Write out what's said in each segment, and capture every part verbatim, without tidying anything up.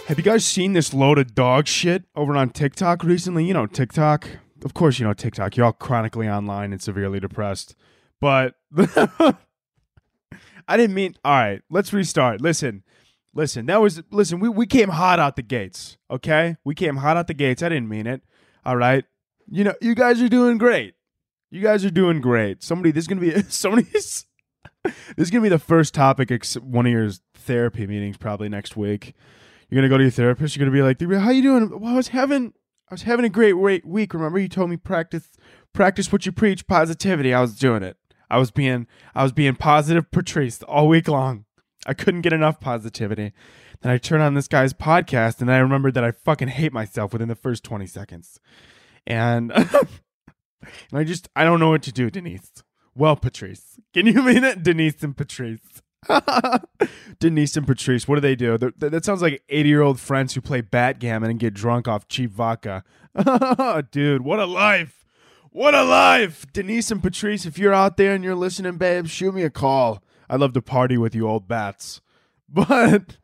Have you guys seen this load of dog shit over on TikTok recently? You know, TikTok. Of course, you know TikTok. You're all chronically online and severely depressed. But I didn't mean... All right, let's restart. Listen. Listen. That was... Listen, we, we came hot out the gates, okay? We came hot out the gates. I didn't mean it. All right? You know, you guys are doing great. You guys are doing great. Somebody... This is going to be... Somebody's... This is going to be the first topic at one of your therapy meetings probably next week. You're going to go to your therapist. You're going to be like, how you doing? Well, I was having I was having a great week. Remember you told me practice practice what you preach, positivity. I was doing it. I was being I was being positive Patrice all week long. I couldn't get enough positivity. Then I turn on this guy's podcast and I remembered that I fucking hate myself within the first twenty seconds. And, and I just I don't know what to do, Denise. Well, Patrice. Can you mean it? Denise and Patrice. Denise and Patrice, what do they do? They're, that sounds like eighty-year-old friends who play backgammon and get drunk off cheap vodka. Dude, what a life. What a life. Denise and Patrice, if you're out there and you're listening, babe, shoot me a call. I'd love to party with you old bats. But,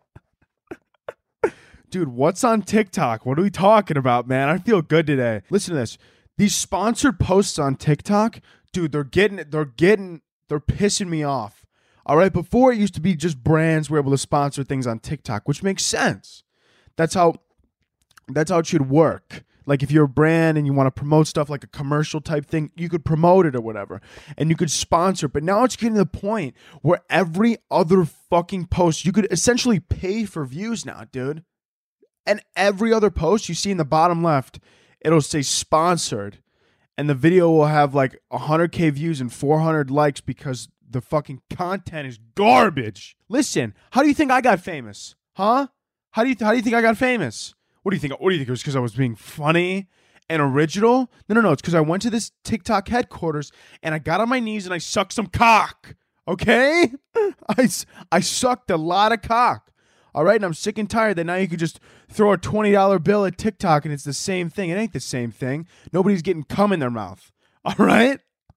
dude, what's on TikTok? What are we talking about, man? I feel good today. Listen to this. These sponsored posts on TikTok, dude, they're getting, they're getting, they're pissing me off. All right, before it used to be just brands were able to sponsor things on TikTok, which makes sense. That's how that's how it should work. Like if you're a brand and you want to promote stuff like a commercial type thing, you could promote it or whatever, and you could sponsor. But now it's getting to the point where every other fucking post, you could essentially pay for views now, dude. And every other post you see in the bottom left, it'll say sponsored, and the video will have like one hundred K views and four hundred likes because the fucking content is garbage. Listen, how do you think I got famous? Huh? How do you th- how do you think I got famous? What do you think? What do you think? It was because I was being funny and original? No, no, no. It's because I went to this TikTok headquarters and I got on my knees and I sucked some cock. Okay? I, I sucked a lot of cock. All right? And I'm sick and tired that now you could just throw a twenty dollar bill at TikTok and it's the same thing. It ain't the same thing. Nobody's getting cum in their mouth. All right?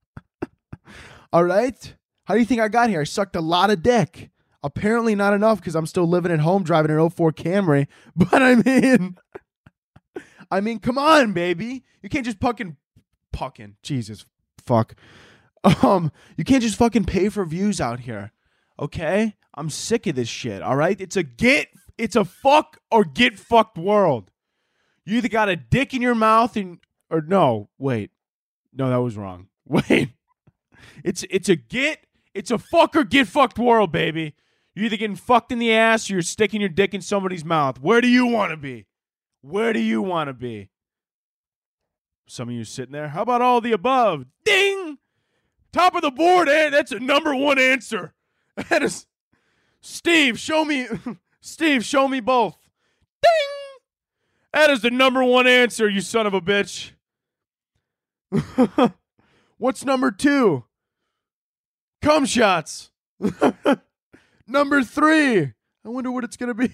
All right? How do you think I got here? I sucked a lot of dick. Apparently not enough because I'm still living at home driving an oh four Camry. But I mean, I mean, come on, baby. You can't just fucking, fucking, Jesus, fuck. Um, you can't just fucking pay for views out here. Okay? I'm sick of this shit, all right? It's a get, it's a fuck or get fucked world. You either got a dick in your mouth and, or no, wait. No, that was wrong. Wait. It's, it's a get, It's a fuck or get fucked world, baby. You're either getting fucked in the ass or you're sticking your dick in somebody's mouth. Where do you want to be? Where do you want to be? Some of you sitting there. How about all the above? Ding! Top of the board, eh? That's a number one answer. That is... Steve, show me... Steve, show me both. Ding! That is the number one answer, you son of a bitch. What's number two? Cum shots. Number three. I wonder what it's going to be.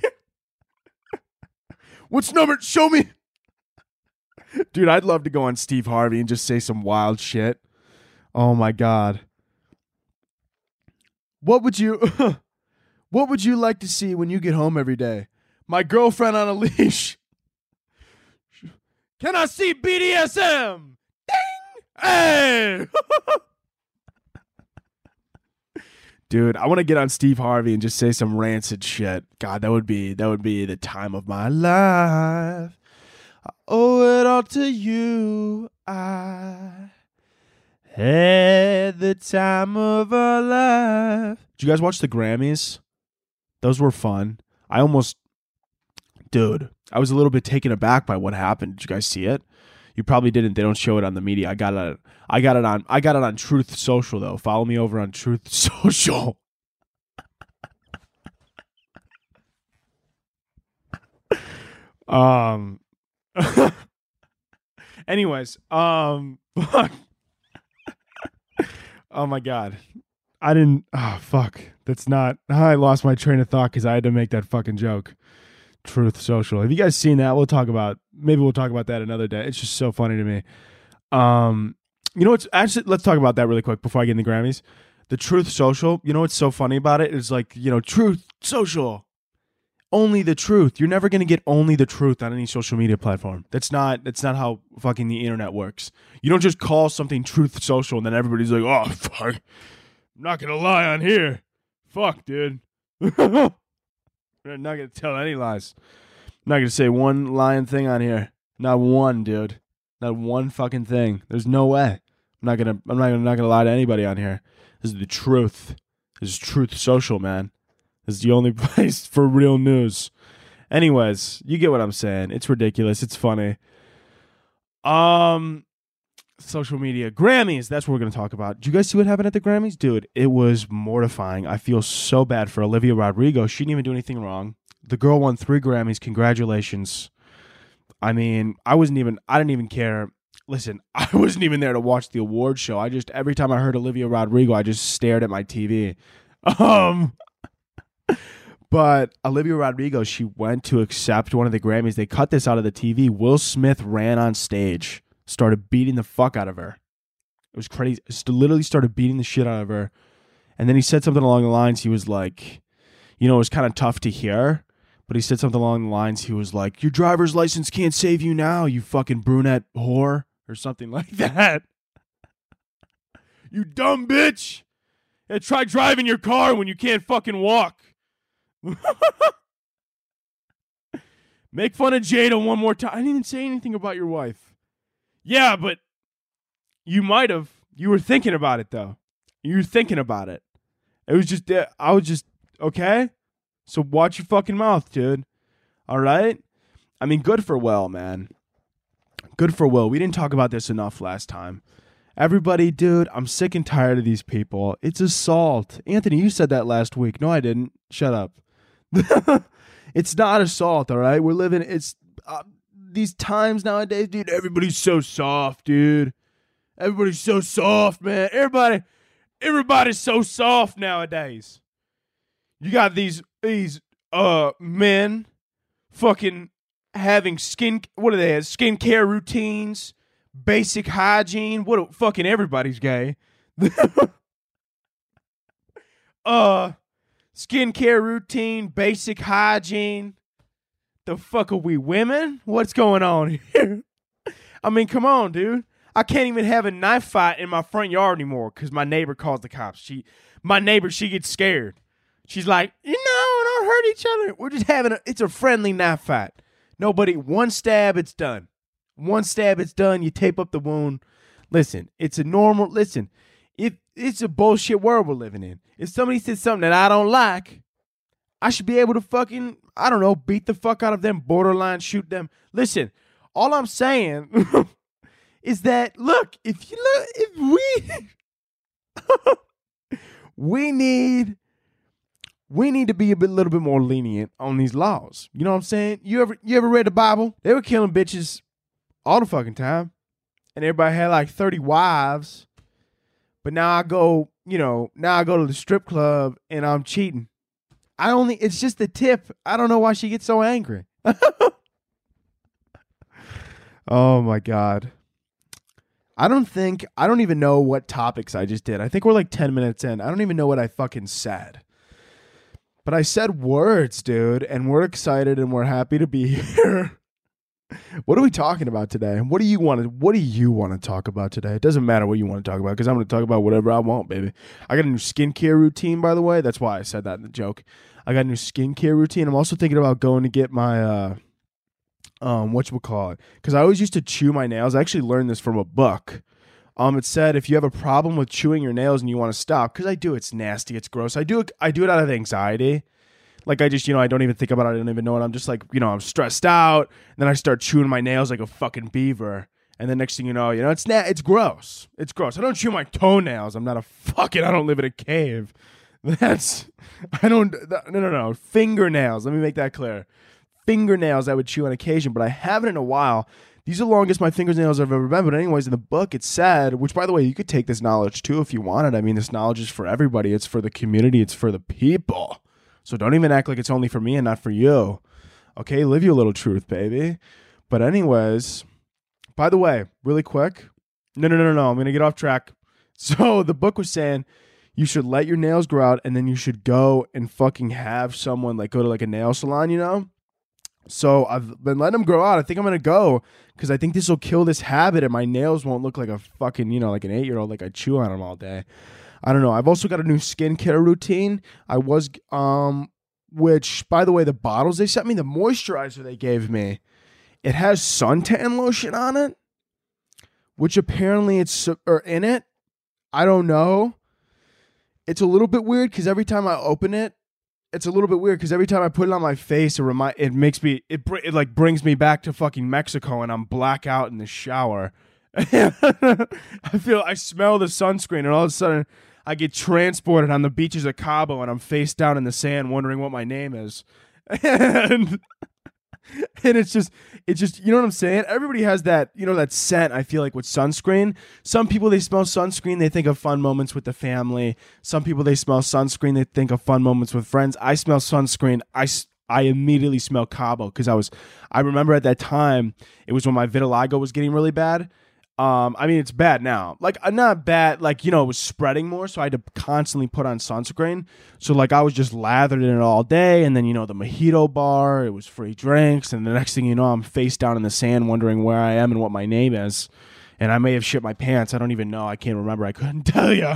What's number? Show me. Dude, I'd love to go on Steve Harvey and just say some wild shit. Oh, my God. What would you... What would you like to see when you get home every day? My girlfriend on a leash. Can I see B D S M? Ding! Hey! Dude, I want to get on Steve Harvey and just say some rancid shit. God, that would be that would be the time of my life. I owe it all to you. I had the time of our life. Did you guys watch the Grammys? Those were fun. I almost, dude, I was a little bit taken aback by what happened. Did you guys see it? You probably didn't. They don't show it on the media. I got it. I got it on. I got it on Truth Social though. Follow me over on Truth Social. um. Anyways, um. Fuck. Oh my God, I didn't. Oh fuck. That's not. I lost my train of thought because I had to make that fucking joke. Truth Social. Have you guys seen that? We'll talk about, maybe we'll talk about that another day. It's just so funny to me. Um, you know what's, actually, let's talk about that really quick before I get in the Grammys. The Truth Social, you know what's so funny about it? It's like, you know, Truth Social. only the truth. You're never gonna get only the truth on any social media platform. That's not that's not how fucking the internet works. You don't just call something Truth Social and then everybody's like, oh fuck, I'm not gonna lie on here. Fuck, dude. I'm not gonna tell any lies. I'm not gonna say one lying thing on here. Not one, dude. Not one fucking thing. There's no way. I'm not gonna. I'm not gonna. Not gonna lie to anybody on here. This is the truth. This is Truth Social, man. This is the only place for real news. Anyways, you get what I'm saying. It's ridiculous. It's funny. Um, social media, Grammys. That's what we're gonna talk about. Did you guys see what happened at the Grammys, dude? It was mortifying. I feel so bad for Olivia Rodrigo. She didn't even do anything wrong. The girl won three Grammys. Congratulations. I mean, I wasn't even. I didn't even care. Listen, I wasn't even there to watch the award show. I just, every time I heard Olivia Rodrigo, I just stared at my T V. Um, but Olivia Rodrigo, she went to accept one of the Grammys. They cut this out of the T V. Will Smith ran on stage, started beating the fuck out of her. It was crazy. Just literally started beating the shit out of her. And then he said something along the lines, he was like, you know, it was kind of tough to hear, but he said something along the lines, he was like, your driver's license can't save you now, you fucking brunette whore. Or something like that. You dumb bitch. Yeah, try driving your car when you can't fucking walk. Make fun of Jada one more time. I didn't even say anything about your wife. Yeah, but you might have. You were thinking about it, though. You were thinking about it. It was just, uh, I was just, okay? So watch your fucking mouth, dude. All right? I mean, good for Will, man. Good for Will. We didn't talk about this enough last time. Everybody, dude, I'm sick and tired of these people. It's assault. Anthony, you said that last week. No, I didn't. Shut up. It's not assault, all right? We're living, it's, uh, these times nowadays, dude, everybody's so soft, dude. Everybody's so soft, man. Everybody, everybody's so soft nowadays. You got these, these, uh, men fucking having skin, what do they have? Skincare routines, basic hygiene. What fucking everybody's gay. uh, skincare routine, basic hygiene. The fuck are we, women? What's going on here? I mean, come on, dude. I can't even have a knife fight in my front yard anymore because my neighbor calls the cops. She, my neighbor, she gets scared. She's like, you know, don't hurt each other. We're just having a, it's a friendly knife fight. Nobody, one stab, it's done. One stab, it's done. You tape up the wound. Listen, it's a normal, listen, if it's a bullshit world we're living in. If somebody says something that I don't like, I should be able to fucking, I don't know, beat the fuck out of them, borderline shoot them. Listen, all I'm saying is that, look, if you look, if we, we need, we need to be a bit, little bit more lenient on these laws. You know what I'm saying? You ever you ever read the Bible? They were killing bitches all the fucking time. And everybody had like thirty wives. But now I go, you know, now I go to the strip club and I'm cheating. I only, it's just the tip. I don't know why she gets so angry. Oh my God. I don't think, I don't even know what topics I just did. I think we're like ten minutes in. I don't even know what I fucking said. But I said words, dude, and we're excited and we're happy to be here. What are we talking about today? What do you want to what do you want to talk about today? It doesn't matter what you want to talk about because I'm going to talk about whatever I want, baby. I got a new skincare routine, by the way. That's why I said that in the joke. I got a new skincare routine. I'm also thinking about going to get my uh um whatchamacallit, because I always used to chew my nails. I actually learned this from a book. Um, it said if you have a problem with chewing your nails and you want to stop, because I do, it's nasty, it's gross. I do it, I do it out of anxiety. Like I just, you know, I don't even think about it. I don't even know it. I'm just like, you know, I'm stressed out. And then I start chewing my nails like a fucking beaver. And then next thing you know, you know, it's na- it's gross. It's gross. I don't chew my toenails. I'm not a fucking, I don't live in a cave. That's, I don't, no, no, no. Fingernails. Let me make that clear. Fingernails I would chew on occasion, but I haven't in a while. These are the longest my fingernails I've ever been. But anyways, in the book, it said, which by the way, you could take this knowledge too if you wanted. I mean, this knowledge is for everybody. It's for the community. It's for the people. So don't even act like it's only for me and not for you. Okay, live your little truth, baby. But anyways, by the way, really quick. No, no, no, no, no. I'm going to get off track. So the book was saying, you should let your nails grow out, and then you should go and fucking have someone like go to like a nail salon, you know? So I've been letting them grow out. I think I'm going to go because I think this will kill this habit and my nails won't look like a fucking, you know, like an eight-year-old, like I chew on them all day. I don't know. I've also got a new skincare routine. I was, um, which, by the way, the bottles they sent me, the moisturizer they gave me, it has suntan lotion on it, which apparently it's, or in it. I don't know. It's a little bit weird because every time I open it, it's a little bit weird because every time I put it on my face, it remind it makes me it, br- it like brings me back to fucking Mexico, and I'm black out in the shower. I feel I smell the sunscreen, and all of a sudden I get transported on the beaches of Cabo, and I'm face down in the sand, wondering what my name is. and and it's just it's just you know what I'm saying? Everybody has that, you know, that scent, I feel like, with sunscreen. Some people, they smell sunscreen, they think of fun moments with the family. Some people, they smell sunscreen, they think of fun moments with friends. I smell sunscreen, I, I immediately smell Cabo because I was I remember at that time, it was when my vitiligo was getting really bad. Um, I mean, it's bad now. Like, uh, not bad, like, you know, it was spreading more, so I had to constantly put on sunscreen. So, like, I was just lathered in it all day, and then, you know, the mojito bar, it was free drinks, and the next thing you know, I'm face down in the sand wondering where I am and what my name is. And I may have shit my pants. I don't even know. I can't remember. I couldn't tell you.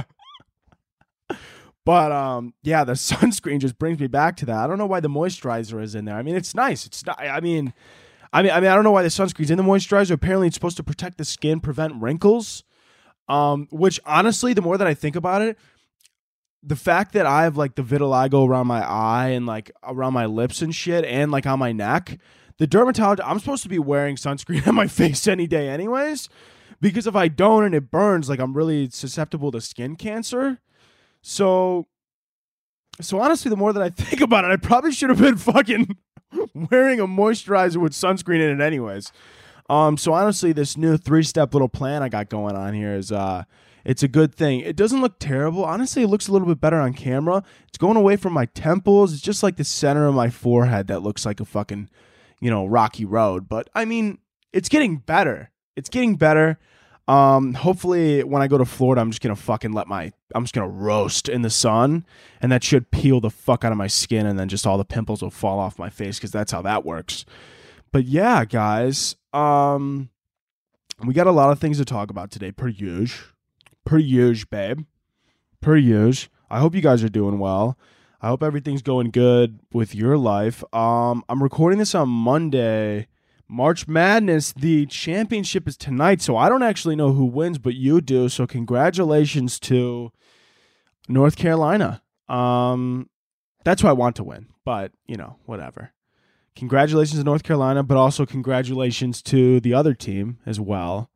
But, um, yeah, the sunscreen just brings me back to that. I don't know why the moisturizer is in there. I mean, it's nice. It's not, I mean... I mean, I mean, I don't know why the sunscreen's in the moisturizer. Apparently, it's supposed to protect the skin, prevent wrinkles. Um, which honestly, the more that I think about it, the fact that I have like the vitiligo around my eye and like around my lips and shit, and like on my neck, the dermatologist, I'm supposed to be wearing sunscreen on my face any day, anyways. Because if I don't and it burns, like I'm really susceptible to skin cancer. So, so honestly, the more that I think about it, I probably should have been fucking wearing a moisturizer with sunscreen in it anyways. Um, so honestly, this new three-step little plan I got going on here is uh, it's a good thing. It doesn't look terrible. Honestly, it looks a little bit better on camera. It's going away from my temples. It's just like the center of my forehead that looks like a fucking, you know, rocky road. But I mean, it's getting better. It's getting better. Um, hopefully when I go to Florida, I'm just going to fucking let my, I'm just going to roast in the sun, and that should peel the fuck out of my skin, and then just all the pimples will fall off my face, because that's how that works. But yeah, guys, um, we got a lot of things to talk about today, per usual, per usual, babe, per usual. I hope you guys are doing well. I hope everything's going good with your life. Um, I'm recording this on Monday. March Madness, the championship is tonight, so I don't actually know who wins, but you do. So congratulations to North Carolina. Um, that's who I want to win, but, you know, whatever. Congratulations to North Carolina, but also congratulations to the other team as well.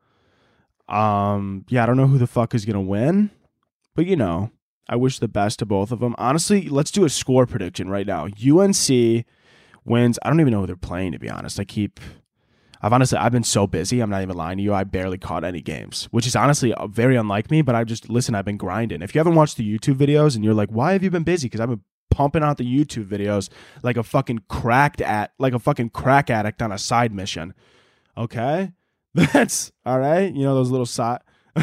Um, yeah, I don't know who the fuck is going to win, but, you know, I wish the best to both of them. Honestly, let's do a score prediction right now. U N C wins. I don't even know who they're playing, to be honest. I keep... I've honestly, I've been so busy, I'm not even lying to you, I barely caught any games, which is honestly very unlike me, but I've just, listen, I've been grinding. If you haven't watched the YouTube videos and you're like, why have you been busy? Because I've been pumping out the YouTube videos like a fucking cracked at, like a fucking crack addict on a side mission. Okay? That's, all right? You know, those little side,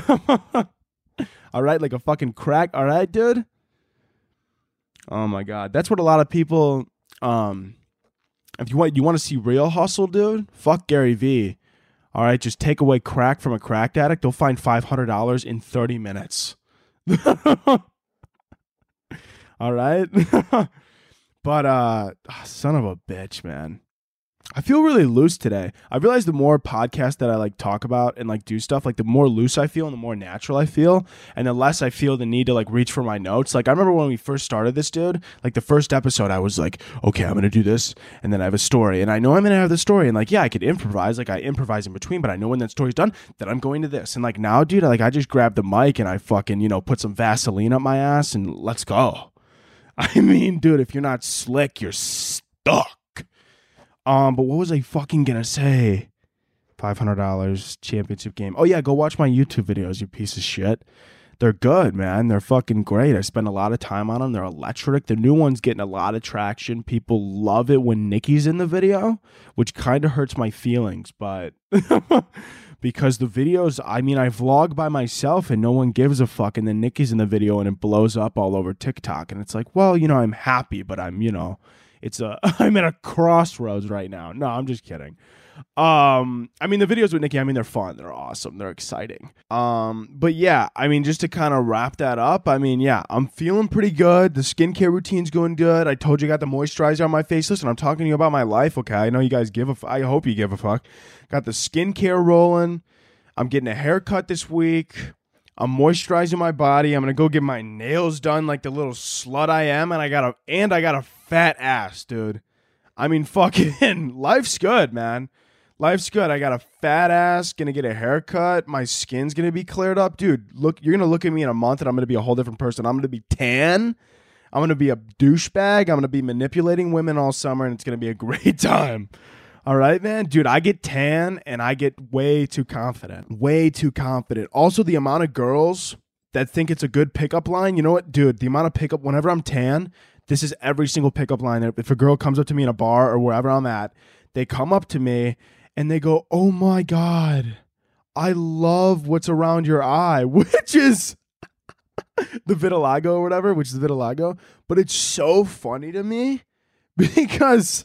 all right? Like a fucking crack, all right, dude? Oh my God. That's what a lot of people, um... If you want, you want to see real hustle, dude? Fuck Gary Vee. All right, just take away crack from a crack addict. They'll find five hundred dollars in thirty minutes. All right? But, uh, son of a bitch, man. I feel really loose today. I realize the more podcasts that I like talk about and like do stuff, like the more loose I feel and the more natural I feel, and the less I feel the need to like reach for my notes. Like I remember when we first started this, dude, like the first episode, I was like, okay, I'm going to do this. And then I have a story and I know I'm going to have the story. And like, yeah, I could improvise. Like I improvise in between, but I know when that story's done that I'm going to this. And like now, dude, like I just grab the mic and I fucking, you know, put some Vaseline up my ass and let's go. I mean, dude, if you're not slick, you're stuck. Um, but what was I fucking gonna say? five hundred dollars championship game. Oh yeah, go watch my YouTube videos, you piece of shit. They're good, man. They're fucking great. I spend a lot of time on them. They're electric. The new one's getting a lot of traction. People love it when Nikki's in the video, which kind of hurts my feelings, but because the videos, I mean, I vlog by myself and no one gives a fuck. And then Nikki's in the video and it blows up all over TikTok. And it's like, well, you know, I'm happy, but I'm, you know, it's a, I'm at a crossroads right now. No, I'm just kidding. Um, I mean, the videos with Nikki, I mean, they're fun. They're awesome. They're exciting. Um, but yeah, I mean, just to kind of wrap that up, I mean, yeah, I'm feeling pretty good. The skincare routine's going good. I told you I got the moisturizer on my face. Listen, I'm talking to you about my life. Okay. I know you guys give a, f- I hope you give a fuck. Got the skincare rolling. I'm getting a haircut this week. I'm moisturizing my body. I'm going to go get my nails done like the little slut I am. And I got a, and I got a fat ass, dude. I mean, fucking life's good, man. Life's good. I got a fat ass, gonna get a haircut. My skin's gonna be cleared up. Dude, look, you're gonna look at me in a month and I'm gonna be a whole different person. I'm gonna be tan. I'm gonna be a douchebag. I'm gonna be manipulating women all summer and it's gonna be a great time. All right, man? Dude, I get tan and I get way too confident. Way too confident. Also, the amount of girls that think it's a good pickup line, you know what? Dude, the amount of pickup, whenever I'm tan, this is every single pickup line. If a girl comes up to me in a bar or wherever I'm at, they come up to me and they go, oh my God, I love what's around your eye, which is the vitiligo or whatever, which is the vitiligo. But it's so funny to me because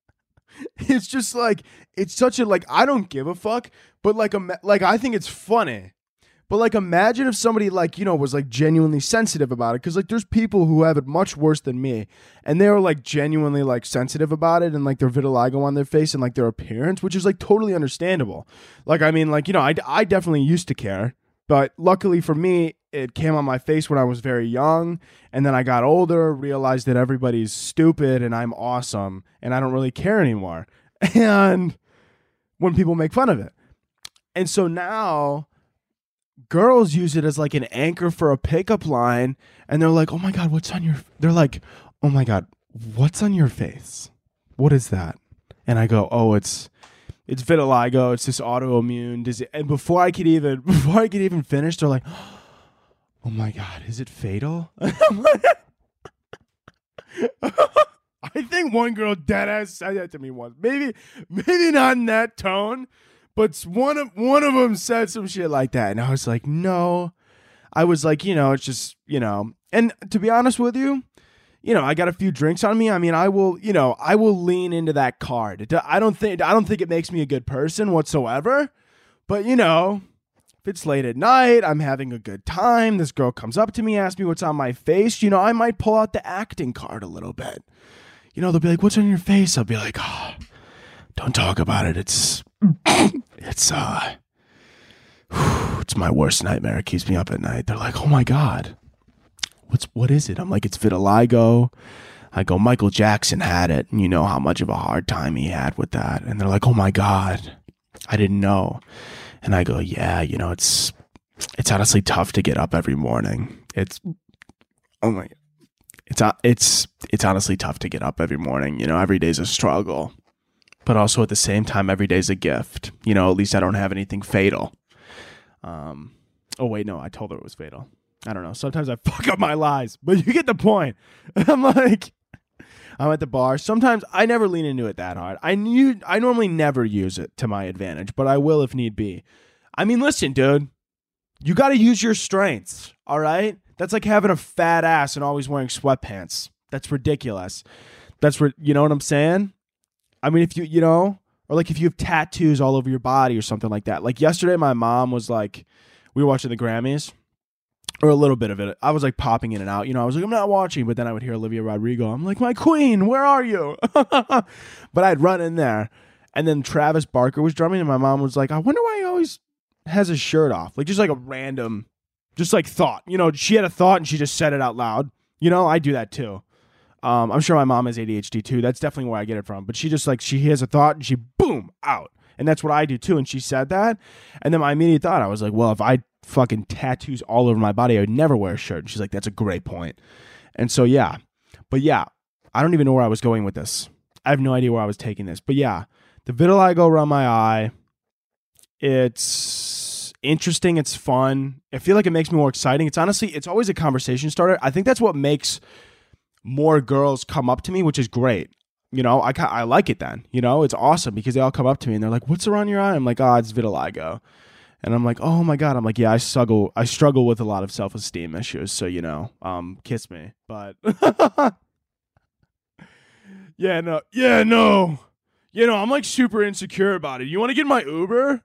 it's just like, it's such a, like, I don't give a fuck, but like, a, like I think it's funny. But like, imagine if somebody like, you know, was like genuinely sensitive about it. Cause like there's people who have it much worse than me. And they're like genuinely like sensitive about it and like their vitiligo on their face and like their appearance, which is like totally understandable. Like, I mean, like, you know, I, I definitely used to care. But luckily for me, it came on my face when I was very young. And then I got older, realized that everybody's stupid and I'm awesome. And I don't really care anymore. And when people make fun of it. And so now girls use it as like an anchor for a pickup line. And they're like, oh my God, what's on your, they're like, oh my God, what's on your face? What is that? And I go, oh, it's, it's vitiligo. It's this autoimmune disease. And before I could even, before I could even finish, they're like, oh my God, is it fatal? I think one girl deadass said that to me once. Maybe, maybe not in that tone. But one of one of them said some shit like that, and I was like, no. I was like, you know, it's just, you know. And to be honest with you, you know, I got a few drinks on me. I mean, I will, you know, I will lean into that card. I don't think I don't think it makes me a good person whatsoever. But, you know, if it's late at night, I'm having a good time, this girl comes up to me, asks me what's on my face, you know, I might pull out the acting card a little bit. You know, they'll be like, what's on your face? I'll be like, oh, don't talk about it. It's, it's, uh, whew, it's my worst nightmare. It keeps me up at night. They're like, oh my God, what's, what is it? I'm like, it's vitiligo. I go, Michael Jackson had it. And you know how much of a hard time he had with that. And they're like, oh my God, I didn't know. And I go, yeah, you know, it's, it's honestly tough to get up every morning. It's, oh my, it's, it's, it's honestly tough to get up every morning. You know, every day's a struggle. But also at the same time, every day's a gift. You know, at least I don't have anything fatal. Um, oh, wait, no, I told her it was fatal. I don't know. Sometimes I fuck up my lies, but you get the point. I'm like, I'm at the bar. Sometimes I never lean into it that hard. I knew, I normally never use it to my advantage, but I will if need be. I mean, listen, dude, you got to use your strengths, all right? That's like having a fat ass and always wearing sweatpants. That's ridiculous. That's, re- you know what I'm saying? I mean, if you, you know, or like if you have tattoos all over your body or something like that. Like yesterday, my mom was like, we were watching the Grammys, or a little bit of it. I was like popping in and out. You know, I was like, I'm not watching. But then I would hear Olivia Rodrigo. I'm like, my queen, where are you? But I'd run in there. And then Travis Barker was drumming. And my mom was like, I wonder why he always has his shirt off. Like just like a random, just like thought. You know, she had a thought and she just said it out loud. You know, I do that too. Um, I'm sure my mom has A D H D too. That's definitely where I get it from. But she just like, she has a thought and she boom, out. And that's what I do too. And she said that. And then my immediate thought, I was like, well, if I fucking tattoos all over my body, I would never wear a shirt. And she's like, that's a great point. And so, yeah. But yeah, I don't even know where I was going with this. I have no idea where I was taking this. But yeah, the vitiligo around my eye, it's interesting. It's fun. I feel like it makes me more exciting. It's honestly, it's always a conversation starter. I think that's what makes more girls come up to me, which is great. you know, I I like it then. You know, it's awesome because they all come up to me and they're like, "What's around your eye?" I'm like, "Oh, it's vitiligo." And I'm like, "Oh my God." I'm like, "Yeah, I struggle I struggle with a lot of self-esteem issues, so you know, um kiss me." But yeah, no. Yeah, no. You know, I'm like super insecure about it. You want to get my Uber?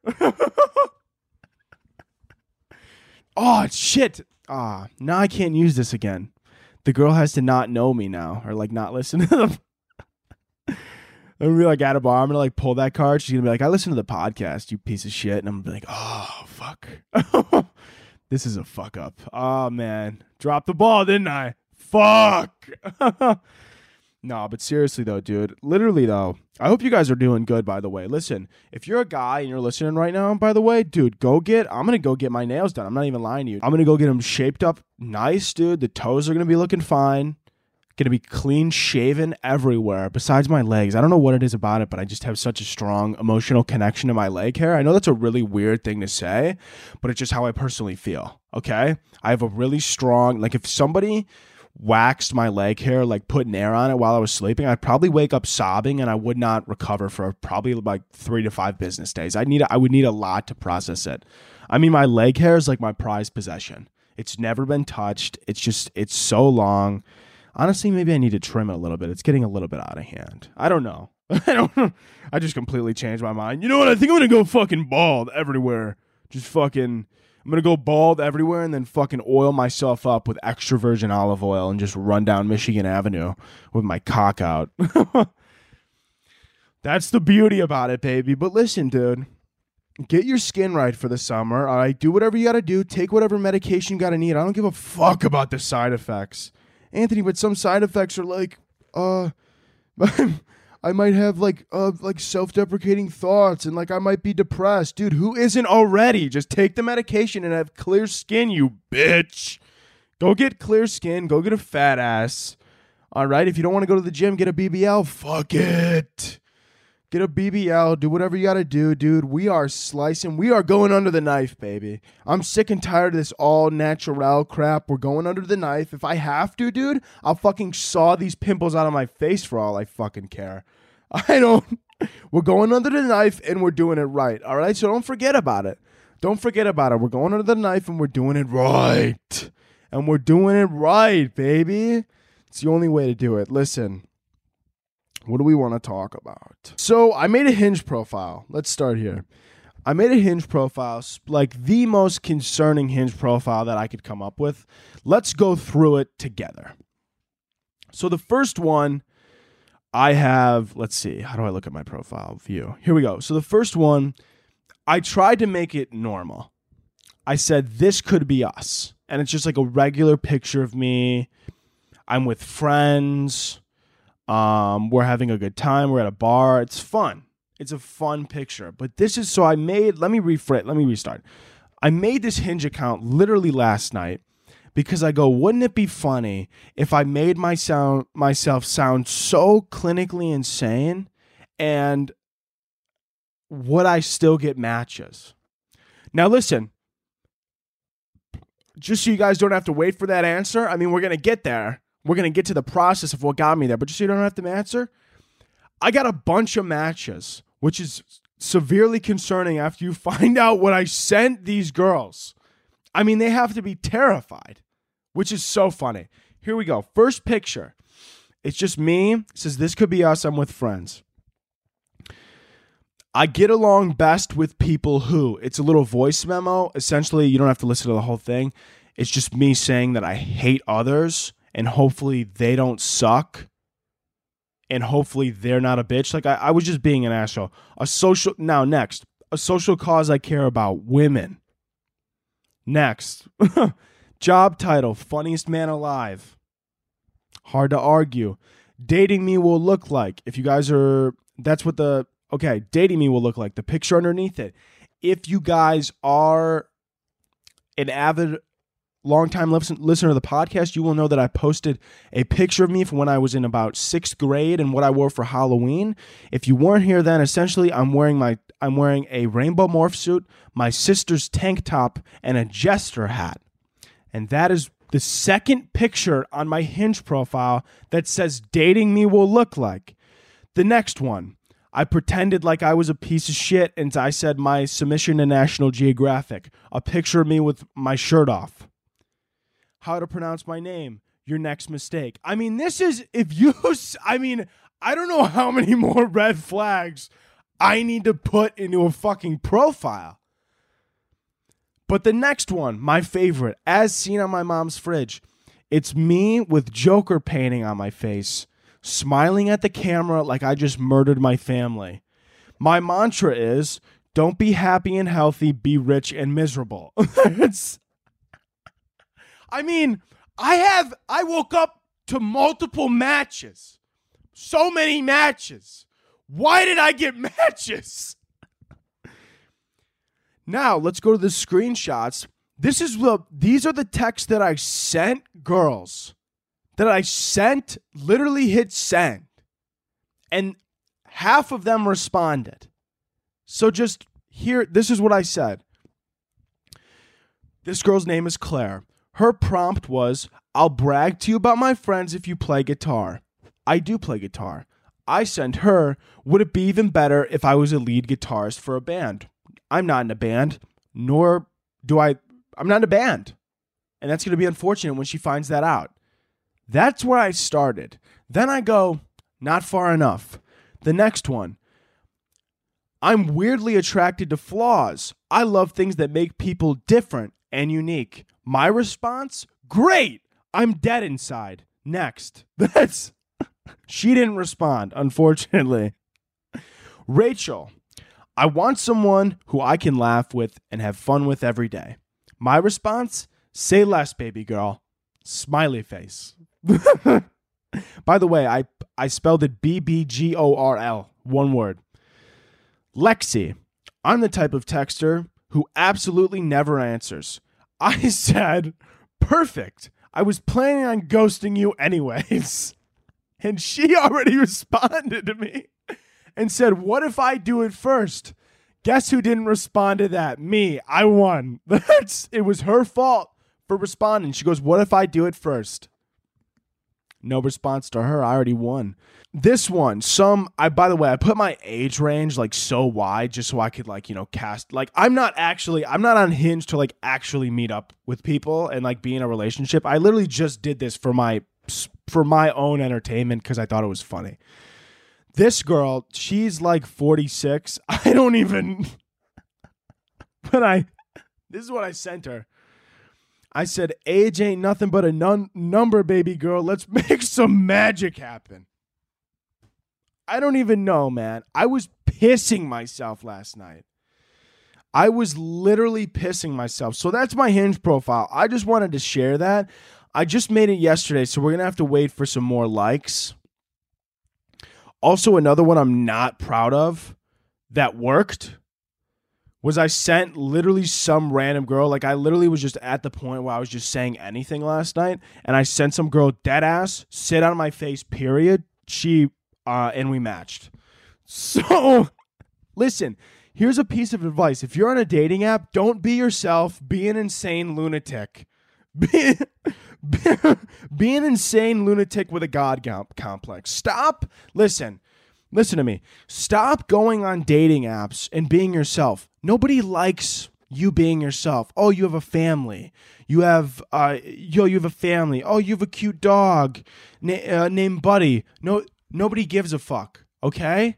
Oh, shit. Ah, now I can't use this again. The girl has to not know me now or like not listen to them. I'm gonna be like at a bar. I'm gonna like pull that card. She's gonna be like, "I listen to the podcast, you piece of shit." And I'm gonna be like, "Oh, fuck." This is a fuck up. Oh, man. Dropped the ball, didn't I? Fuck. No, but seriously though, dude, literally though, I hope you guys are doing good, by the way. Listen, if you're a guy and you're listening right now, by the way, dude, go get, I'm going to go get my nails done. I'm not even lying to you. I'm going to go get them shaped up nice, dude. The toes are going to be looking fine. Going to be clean shaven everywhere besides my legs. I don't know what it is about it, but I just have such a strong emotional connection to my leg hair. I know that's a really weird thing to say, but it's just how I personally feel, okay? I have a really strong, like if somebody waxed my leg hair, like put Nair on it while I was sleeping, I'd probably wake up sobbing and I would not recover for probably like three to five business days. I need, I would need a lot to process it. I mean, my leg hair is like my prized possession. It's never been touched. It's just, it's so long. Honestly, maybe I need to trim it a little bit. It's getting a little bit out of hand. I don't know. I don't know. I just completely changed my mind. You know what? I think I'm going to go fucking bald everywhere. Just fucking, I'm going to go bald everywhere and then fucking oil myself up with extra virgin olive oil and just run down Michigan Avenue with my cock out. That's the beauty about it, baby. But listen, dude, get your skin right for the summer. All right, do whatever you got to do. Take whatever medication you got to need. I don't give a fuck about the side effects, Anthony, but some side effects are like, uh, I might have like uh like self-deprecating thoughts and like I might be depressed. Dude, who isn't already? Just take the medication and have clear skin, you bitch. Go get clear skin. Go get a fat ass. All right? If you don't want to go to the gym, get a B B L. Fuck it. Get a B B L. Do whatever you got to do, dude. We are slicing. We are going under the knife, baby. I'm sick and tired of this all natural crap. We're going under the knife. If I have to, dude, I'll fucking saw these pimples out of my face for all I fucking care. I don't. We're going under the knife and we're doing it right. All right. So don't forget about it. Don't forget about it. We're going under the knife and we're doing it right. And we're doing it right, baby. It's the only way to do it. Listen, what do we want to talk about? So I made a Hinge profile. Let's start here. I made a Hinge profile, like the most concerning Hinge profile that I could come up with. Let's go through it together. So the first one, I have, let's see, how do I look at my profile view? Here we go. So the first one, I tried to make it normal. I said, this could be us. And it's just like a regular picture of me. I'm with friends. Um, we're having a good time. We're at a bar. It's fun. It's a fun picture. But this is, so I made, let me rephrase, let me restart. I made this Hinge account literally last night. Because I go, wouldn't it be funny if I made my sound, myself sound so clinically insane and would I still get matches? Now, listen, just so you guys don't have to wait for that answer. I mean, we're going to get there. We're going to get to the process of what got me there. But just so you don't have to answer, I got a bunch of matches, which is severely concerning after you find out what I sent these girls. I mean, they have to be terrified. Which is so funny. Here we go. First picture. It's just me. It says, this could be us. I'm with friends. I get along best with people who. It's a little voice memo. Essentially, you don't have to listen to the whole thing. It's just me saying that I hate others and hopefully they don't suck. And hopefully they're not a bitch. Like I, I was just being an asshole. A social. Now, next. A social cause I care about. Women. Next. Job title, funniest man alive. Hard to argue. Dating me will look like. If you guys are, that's what the, okay, dating me will look like. The picture underneath it. If you guys are an avid, longtime listen, listener of the podcast, you will know that I posted a picture of me from when I was in about sixth grade and what I wore for Halloween. If you weren't here then, essentially, I'm wearing my, I'm wearing a rainbow morph suit, my sister's tank top, and a jester hat. And that is the second picture on my Hinge profile that says dating me will look like. The next one. I pretended like I was a piece of shit and I said my submission to National Geographic. A picture of me with my shirt off. How to pronounce my name. Your next mistake. I mean, this is, if you, I mean, I don't know how many more red flags I need to put into a fucking profile. But the next one, my favorite, as seen on my mom's fridge. It's me with Joker painting on my face, smiling at the camera like I just murdered my family. My mantra is, don't be happy and healthy, be rich and miserable. It's, I mean, I have, I woke up to multiple matches. So many matches. Why did I get matches? Now, let's go to the screenshots. This is the, these are the texts that I sent girls. That I sent, literally hit send. And half of them responded. So just here, this is what I said. This girl's name is Claire. Her prompt was, I'll brag to you about my friends if you play guitar. I do play guitar. I sent her, would it be even better if I was a lead guitarist for a band? I'm not in a band, nor do I, I'm not in a band. And that's going to be unfortunate when she finds that out. That's where I started. Then I go, not far enough. The next one. I'm weirdly attracted to flaws. I love things that make people different and unique. My response? Great. I'm dead inside. Next. That's, she didn't respond, unfortunately. Rachel. I want someone who I can laugh with and have fun with every day. My response? Say less, baby girl. Smiley face. By the way, I, I spelled it B B G O R L. One word. Lexi. I'm the type of texter who absolutely never answers. I said, perfect. I was planning on ghosting you anyways. And she already responded to me and said, what if I do it first? Guess who didn't respond to that? Me. I won. That's, it was her fault for responding. She goes, what if I do it first? No response to her. I already won. This one, some, I, by the way, I put my age range like so wide just so I could like, you know, cast, like, I'm not actually, I'm not on Hinge to like actually meet up with people and like be in a relationship. I literally just did this for my, for my own entertainment because I thought it was funny. This girl, she's like forty-six. I don't even, but I, this is what I sent her. I said, age ain't nothing but a nun- number, baby girl. Let's make some magic happen. I don't even know, man. I was pissing myself last night. I was literally pissing myself. So that's my Hinge profile. I just wanted to share that. I just made it yesterday, so we're going to have to wait for some more likes. Also, another one I'm not proud of that worked was I sent literally some random girl, like I literally was just at the point where I was just saying anything last night, and I sent some girl dead ass, sit on my face, period. She, uh, and we matched. So, listen, here's a piece of advice. If you're on a dating app, don't be yourself, be an insane lunatic. Be, be, be an insane lunatic with a God complex. Stop, listen. Listen to me. Stop going on dating apps and being yourself. Nobody likes you being yourself. Oh, you have a family. You have, uh, yo, you have a family. Oh, you have a cute dog na- uh, named Buddy. No, nobody gives a fuck. Okay?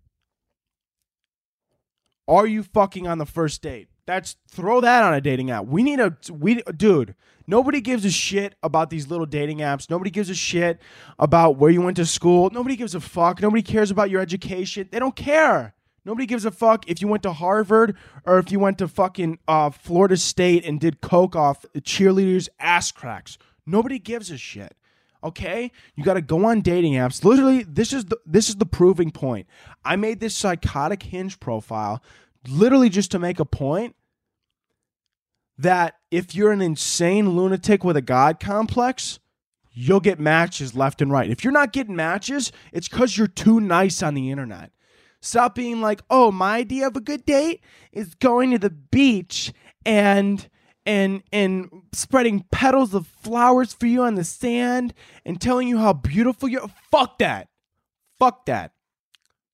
Are you fucking on the first date? That's throw that on a dating app. We need a we dude. Nobody gives a shit about these little dating apps. Nobody gives a shit about where you went to school. Nobody gives a fuck. Nobody cares about your education. They don't care. Nobody gives a fuck if you went to Harvard or if you went to fucking uh, Florida State and did coke off cheerleaders' ass cracks. Nobody gives a shit. Okay? You got to go on dating apps. Literally, this is the this is the proving point. I made this psychotic Hinge profile literally just to make a point that if you're an insane lunatic with a God complex, you'll get matches left and right. If you're not getting matches, it's because you're too nice on the internet. Stop being like, oh, my idea of a good date is going to the beach and and and spreading petals of flowers for you on the sand and telling you how beautiful you are. Fuck that. Fuck that.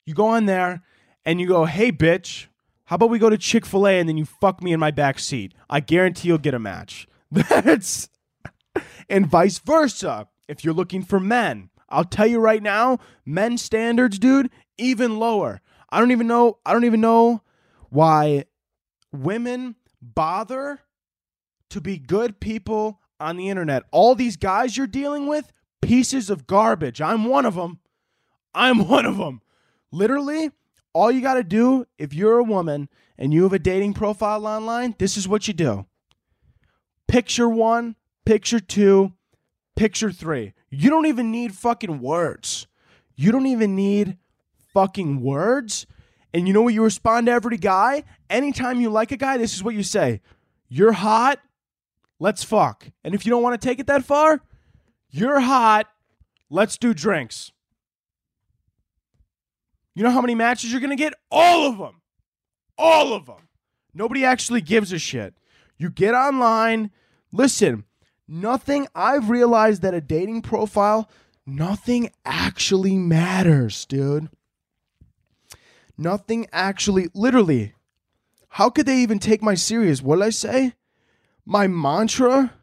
You go on there and you go, hey, bitch, how about we go to Chick-fil-A and then you fuck me in my back seat? I guarantee you'll get a match. That's and vice versa. If you're looking for men, I'll tell you right now, men's standards, dude, even lower. I don't even know. I don't even know why women bother to be good people on the internet. All these guys you're dealing with, pieces of garbage. I'm one of them. I'm one of them. Literally, all you got to do if you're a woman and you have a dating profile online, this is what you do. Picture one, picture two, picture three. You don't even need fucking words. You don't even need fucking words. And you know what you respond to every guy? Anytime you like a guy, this is what you say. You're hot. Let's fuck. And if you don't want to take it that far, you're hot. Let's do drinks. You know how many matches you're going to get? All of them. All of them. Nobody actually gives a shit. You get online. Listen, nothing, I've realized that a dating profile, nothing actually matters, dude. Nothing actually, literally, how could they even take my serious? What did I say? My mantra?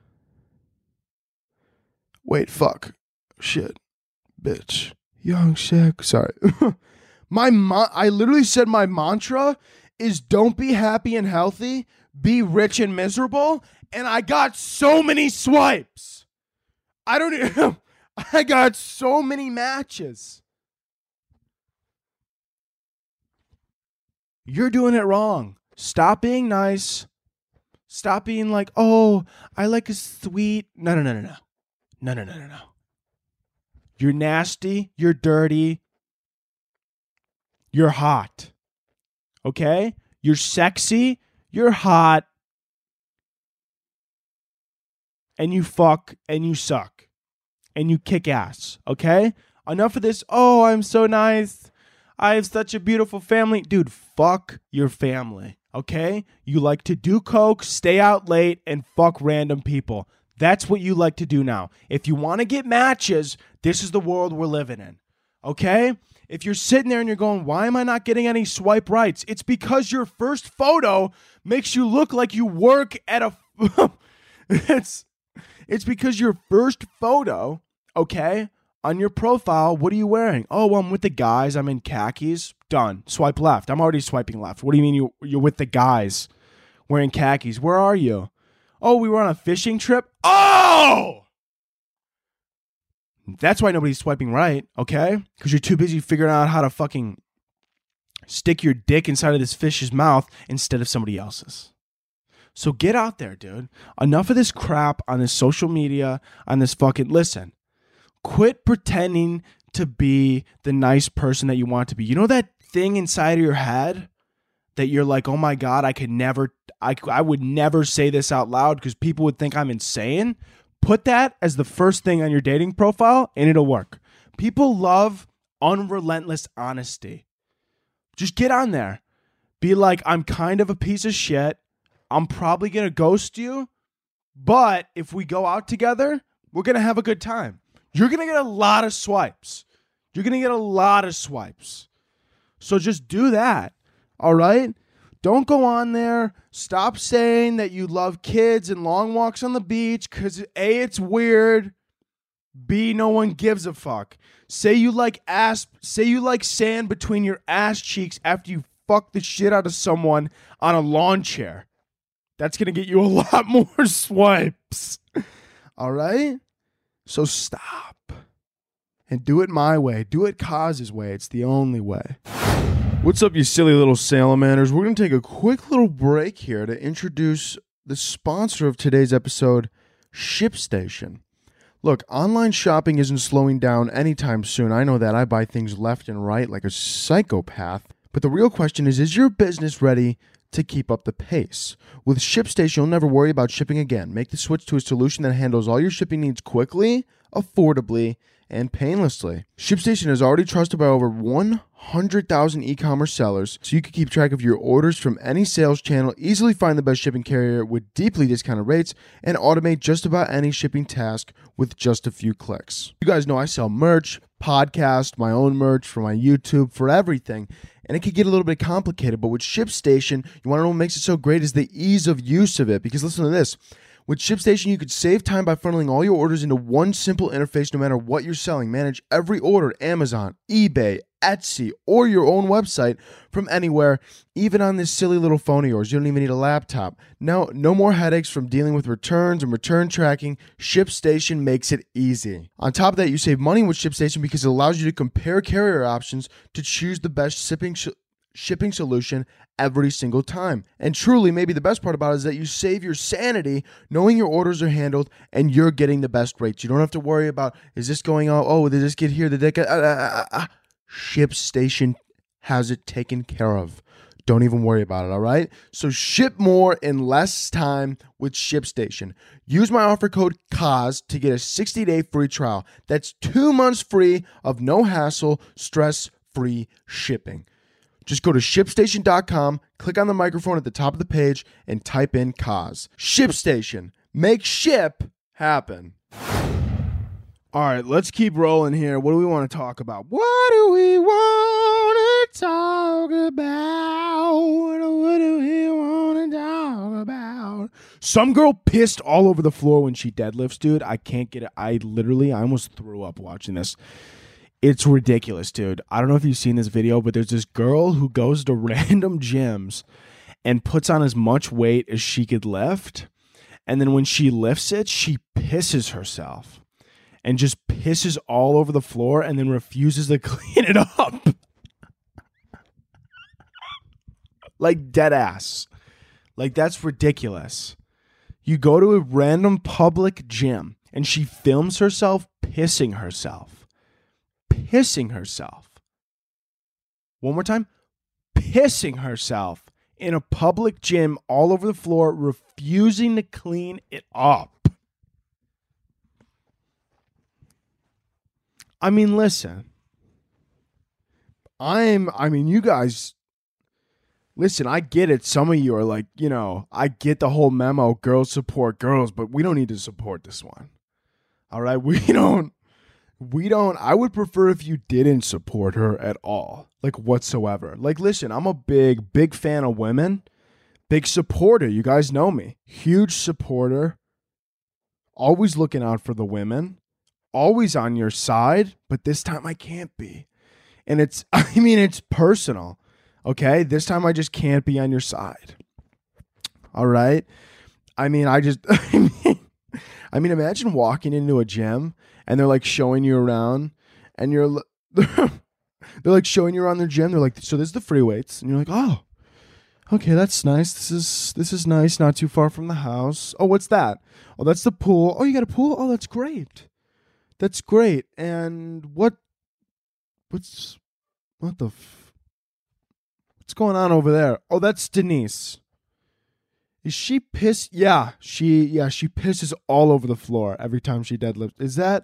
Wait, fuck. Shit. Bitch. Young, sick. Sorry. my ma- I literally said my mantra is don't be happy and healthy, be rich and miserable. And I got so many swipes. I don't even, I got so many matches. You're doing it wrong. Stop being nice. Stop being like, oh, I like a sweet. No, no, no, no, no. No, no, no, no, no. You're nasty. You're dirty. You're hot. Okay? You're sexy. You're hot. And you fuck and you suck. And you kick ass. Okay? Enough of this. Oh, I'm so nice. I have such a beautiful family. Dude, fuck your family, okay? You like to do coke, stay out late, and fuck random people. That's what you like to do now. If you want to get matches, this is the world we're living in, okay? If you're sitting there and you're going, why am I not getting any swipe rights? It's because your first photo makes you look like you work at a... it's, it's because your first photo, okay, on your profile, what are you wearing? Oh, well, I'm with the guys. I'm in khakis. Done. Swipe left. I'm already swiping left. What do you mean you, you're with the guys wearing khakis? Where are you? Oh, we were on a fishing trip. Oh! That's why nobody's swiping right, okay? Because you're too busy figuring out how to fucking stick your dick inside of this fish's mouth instead of somebody else's. So get out there, dude. Enough of this crap on this social media, on this fucking... Listen. Quit pretending to be the nice person that you want to be. You know that thing inside of your head that you're like, oh my God, I could never, I, I would never say this out loud because people would think I'm insane. Put that as the first thing on your dating profile and it'll work. People love unrelentless honesty. Just get on there. Be like, I'm kind of a piece of shit. I'm probably going to ghost you. But if we go out together, we're going to have a good time. You're going to get a lot of swipes. You're going to get a lot of swipes. So just do that. All right? Don't go on there. Stop saying that you love kids and long walks on the beach because A, it's weird. B, no one gives a fuck. Say you like ass. Say you like sand between your ass cheeks after you fuck the shit out of someone on a lawn chair. That's going to get you a lot more swipes. All right? So stop and do it my way. Do it Kaz's way. It's the only way. What's up, you silly little salamanders? We're going to take a quick little break here to introduce the sponsor of today's episode, ShipStation. Look, online shopping isn't slowing down anytime soon. I know that. I buy things left and right like a psychopath. But the real question is, is your business ready to keep up the pace? With ShipStation, you'll never worry about shipping again. Make the switch to a solution that handles all your shipping needs quickly, affordably, and painlessly. ShipStation is already trusted by over one hundred thousand e-commerce sellers, so you can keep track of your orders from any sales channel, easily find the best shipping carrier with deeply discounted rates, and automate just about any shipping task with just a few clicks. You guys know I sell merch, podcast, my own merch, for my YouTube, for everything. And it could get a little bit complicated. But with ShipStation, you want to know what makes it so great is the ease of use of it. Because listen to this. With ShipStation, you could save time by funneling all your orders into one simple interface no matter what you're selling. Manage every order, Amazon, eBay, Etsy, or your own website from anywhere, even on this silly little phone of yours. You don't even need a laptop. No, no more headaches from dealing with returns and return tracking. ShipStation makes it easy. On top of that, you save money with ShipStation because it allows you to compare carrier options to choose the best shipping sh- shipping solution every single time. And truly, maybe the best part about it is that you save your sanity knowing your orders are handled and you're getting the best rates. You don't have to worry about, is this going on? Oh, did this get here? Did that get... Uh, uh, uh, uh. ShipStation has it taken care of. Don't even worry about it, all right? So ship more in less time with ShipStation. Use my offer code C A U S to get a sixty-day free trial. That's two months free of no hassle, stress-free shipping. Just go to ShipStation dot com, click on the microphone at the top of the page, and type in C A U S. ShipStation. Make ship happen. All right, let's keep rolling here. What do we want to talk about? What do we want to talk about? What do we want to talk about? Some girl pissed all over the floor when she deadlifts, dude. I can't get it. I literally, I almost threw up watching this. It's ridiculous, dude. I don't know if you've seen this video, but there's this girl who goes to random gyms and puts on as much weight as she could lift. And then when she lifts it, she pisses herself. And just pisses all over the floor and then refuses to clean it up. Like dead ass. Like that's ridiculous. You go to a random public gym and she films herself pissing herself. Pissing herself. One more time. Pissing herself in a public gym all over the floor, refusing to clean it up. I mean, listen, I'm, I mean, you guys, listen, I get it. Some of you are like, you know, I get the whole memo, girls support girls, but we don't need to support this one. All right. We don't, we don't, I would prefer if you didn't support her at all, like whatsoever. Like, listen, I'm a big, big fan of women, big supporter. You guys know me, huge supporter, always looking out for the women. Always on your side, but this time I can't be. And it's, I mean, it's personal, okay? This time I just can't be on your side. All right? I mean, I just, I mean, I mean, imagine walking into a gym and they're like showing you around and you're, they're like showing you around their gym. They're like, so this is the free weights. And you're like, oh, okay, that's nice. This is, this is nice. Not too far from the house. Oh, what's that? Oh, that's the pool. Oh, you got a pool? Oh, that's great. That's great. And what, what's, what the, f- what's going on over there? Oh, that's Denise. Is she pissed? Yeah, she, yeah, she pisses all over the floor every time she deadlifts. Is that,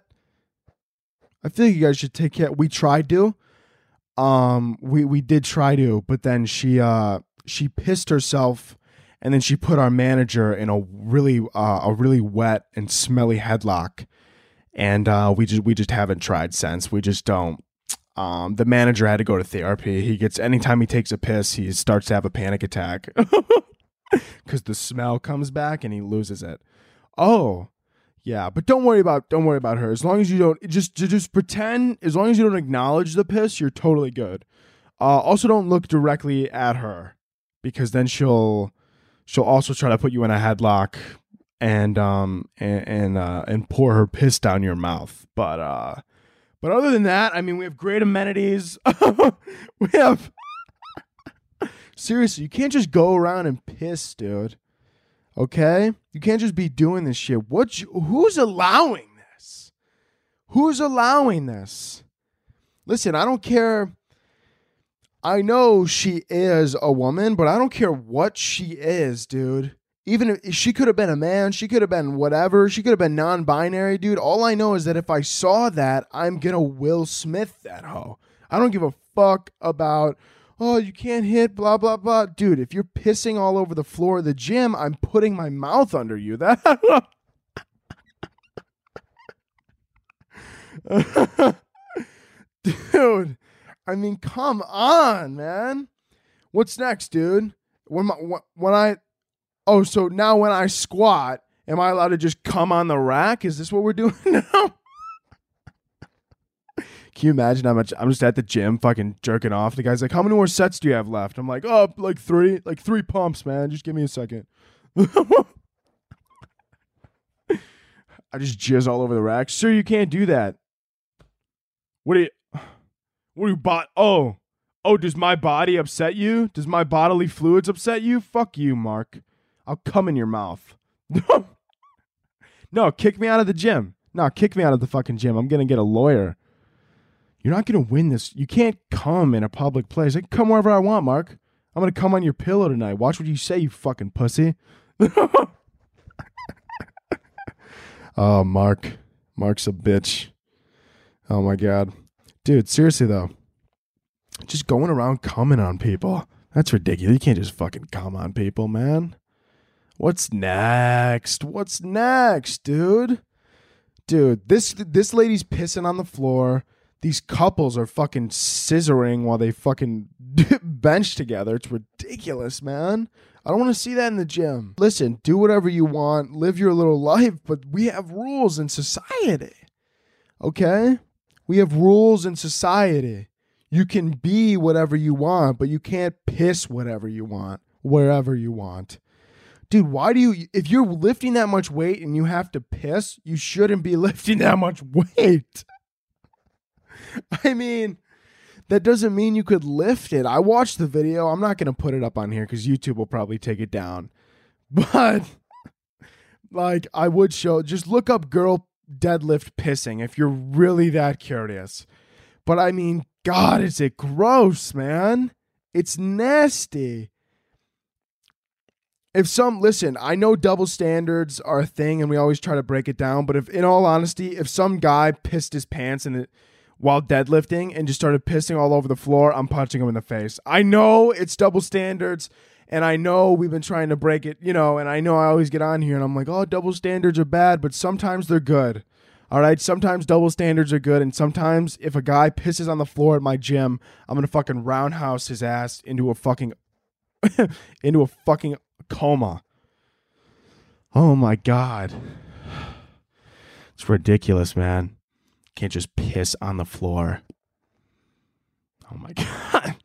I feel like you guys should take care. We tried to, um, we, we did try to, but then she, uh, she pissed herself and then she put our manager in a really, uh, a really wet and smelly headlock. And uh, we just we just haven't tried since. We just don't. Um, the manager had to go to therapy. He gets anytime he takes a piss, he starts to have a panic attack because the smell comes back and he loses it. Oh, yeah, but don't worry about don't worry about her. As long as you don't just just pretend. As long as you don't acknowledge the piss, you're totally good. Uh, also, don't look directly at her because then she'll she'll also try to put you in a headlock. And um and and, uh, and pour her piss down your mouth, but uh, but other than that, I mean, we have great amenities. we have seriously, you can't just go around and piss, dude. Okay, you can't just be doing this shit. What? You, who's allowing this? Who's allowing this? Listen, I don't care. I know she is a woman, but I don't care what she is, dude. Even if she could have been a man, she could have been whatever. She could have been non-binary, dude. All I know is that if I saw that, I'm going to Will Smith that hoe. I don't give a fuck about, oh, you can't hit, blah, blah, blah. Dude, if you're pissing all over the floor of the gym, I'm putting my mouth under you. That I mean, come on, man. What's next, dude? When my, when I, oh, so now when I squat, am I allowed to just come on the rack? Is this what we're doing now? Can you imagine how much I'm just at the gym fucking jerking off? The guy's like, how many more sets do you have left? I'm like, oh, like three, like three pumps, man. Just give me a second. I just jizz all over the rack. Sir, you can't do that. What do you, what do you bought? Oh, oh, does my body upset you? Does my bodily fluids upset you? Fuck you, Mark. I'll come in your mouth. No, kick me out of the gym. No, kick me out of the fucking gym. I'm going to get a lawyer. You're not going to win this. You can't come in a public place. I can come wherever I want, Mark. I'm going to come on your pillow tonight. Watch what you say, you fucking pussy. Oh, Mark. Mark's a bitch. Oh, my God. Dude, seriously, though. Just going around coming on people. That's ridiculous. You can't just fucking come on people, man. What's next? What's next, dude? Dude, this this lady's pissing on the floor. These couples are fucking scissoring while they fucking bench together. It's ridiculous, man. I don't want to see that in the gym. Listen, do whatever you want. Live your little life, but we have rules in society. Okay? We have rules in society. You can be whatever you want, but you can't piss whatever you want, wherever you want. Dude, why do you, if you're lifting that much weight and you have to piss, you shouldn't be lifting that much weight. I mean, that doesn't mean you could lift it. I watched the video. I'm not going to put it up on here because YouTube will probably take it down. But, like, I would show, just look up girl deadlift pissing if you're really that curious. But, I mean, God, is it gross, man? It's nasty. If some, listen, I know double standards are a thing and we always try to break it down, but if, in all honesty, if some guy pissed his pants in it while deadlifting and just started pissing all over the floor, I'm punching him in the face. I know it's double standards, and I know we've been trying to break it, you know, and I know I always get on here and I'm like, oh, double standards are bad, but sometimes they're good. All right, sometimes double standards are good, and sometimes if a guy pisses on the floor at my gym, I'm going to fucking roundhouse his ass into a fucking, into a fucking coma. Oh my God. It's ridiculous, man. Can't just piss on the floor. Oh my God.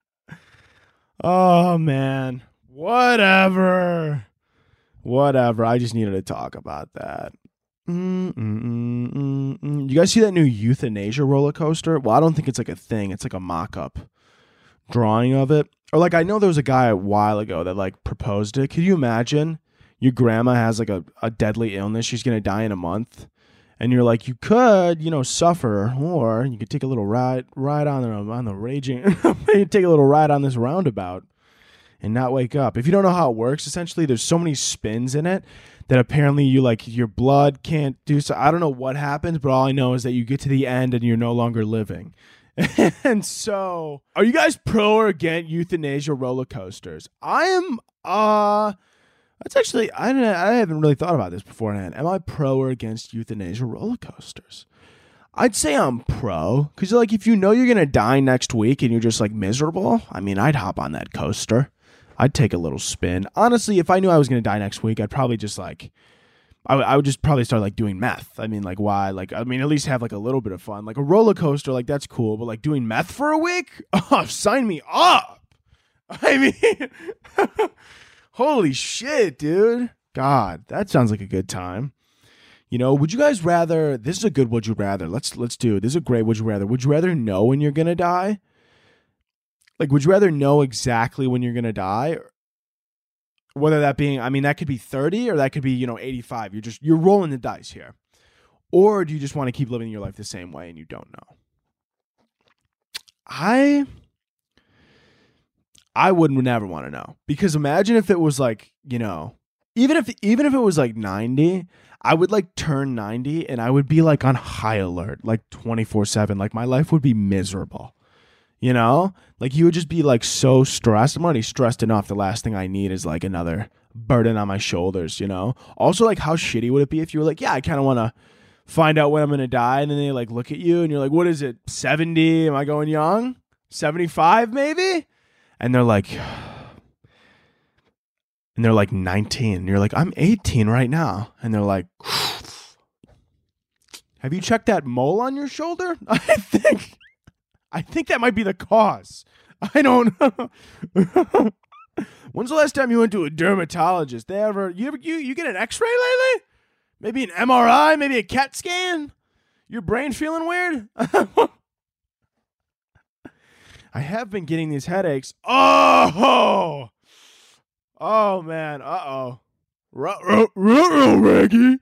Oh man. Whatever. Whatever. I just needed to talk about that. Mm, mm, mm, mm, mm. You guys see that new euthanasia roller coaster? Well, I don't think it's like a thing. It's like a mock-up drawing of it. Or like, I know there was a guy a while ago that like proposed it. Could you imagine your grandma has like a, a deadly illness? She's going to die in a month. And you're like, you could, you know, suffer, or you could take a little ride, ride on the, on the raging, you take a little ride on this roundabout and not wake up. If you don't know how it works, essentially there's so many spins in it that apparently you like, your blood can't do so. I don't know what happens, but all I know is that you get to the end and you're no longer living. And so, are you guys pro or against euthanasia roller coasters? I am, uh... That's actually, I I haven't really thought about this beforehand. Am I pro or against euthanasia roller coasters? I'd say I'm pro, because like if you know you're going to die next week and you're just like miserable, I mean, I'd hop on that coaster. I'd take a little spin. Honestly, if I knew I was going to die next week, I'd probably just like, I, w- I would just probably start like doing meth. I mean, like why? Like, I mean, at least have like a little bit of fun. Like a roller coaster, like that's cool, but like doing meth for a week? Oh, sign me up. I mean... Holy shit, dude. God, that sounds like a good time. You know, would you guys rather, this is a good would you rather. Let's let's do it. This is a great would you rather. Would you rather know when you're going to die? Like, would you rather know exactly when you're going to die? Whether that being, I mean, that could be thirty or that could be, you know, eighty-five. You're just, you're rolling the dice here. Or do you just want to keep living your life the same way and you don't know? I... I would never want to know, because imagine if it was like, you know, even if even if it was like ninety, I would like turn ninety and I would be like on high alert, like twenty-four seven. Like my life would be miserable, you know, like you would just be like so stressed. I'm already stressed enough. The last thing I need is like another burden on my shoulders, you know. Also, like how shitty would it be if you were like, yeah, I kind of want to find out when I'm going to die. And then they like look at you and you're like, what is it? seventy? Am I going young? seventy-five maybe? And they're like, and they're like nineteen. And you're like, I'm eighteen right now. And they're like, have you checked that mole on your shoulder? I think, I think that might be the cause. I don't know. When's the last time you went to a dermatologist? They ever, you ever, you, you get an x-ray lately? Maybe an M R I? Maybe a CAT scan? Your brain feeling weird? I have been getting these headaches. Oh! Oh, man. Uh-oh. Ruh-roh, Reggie.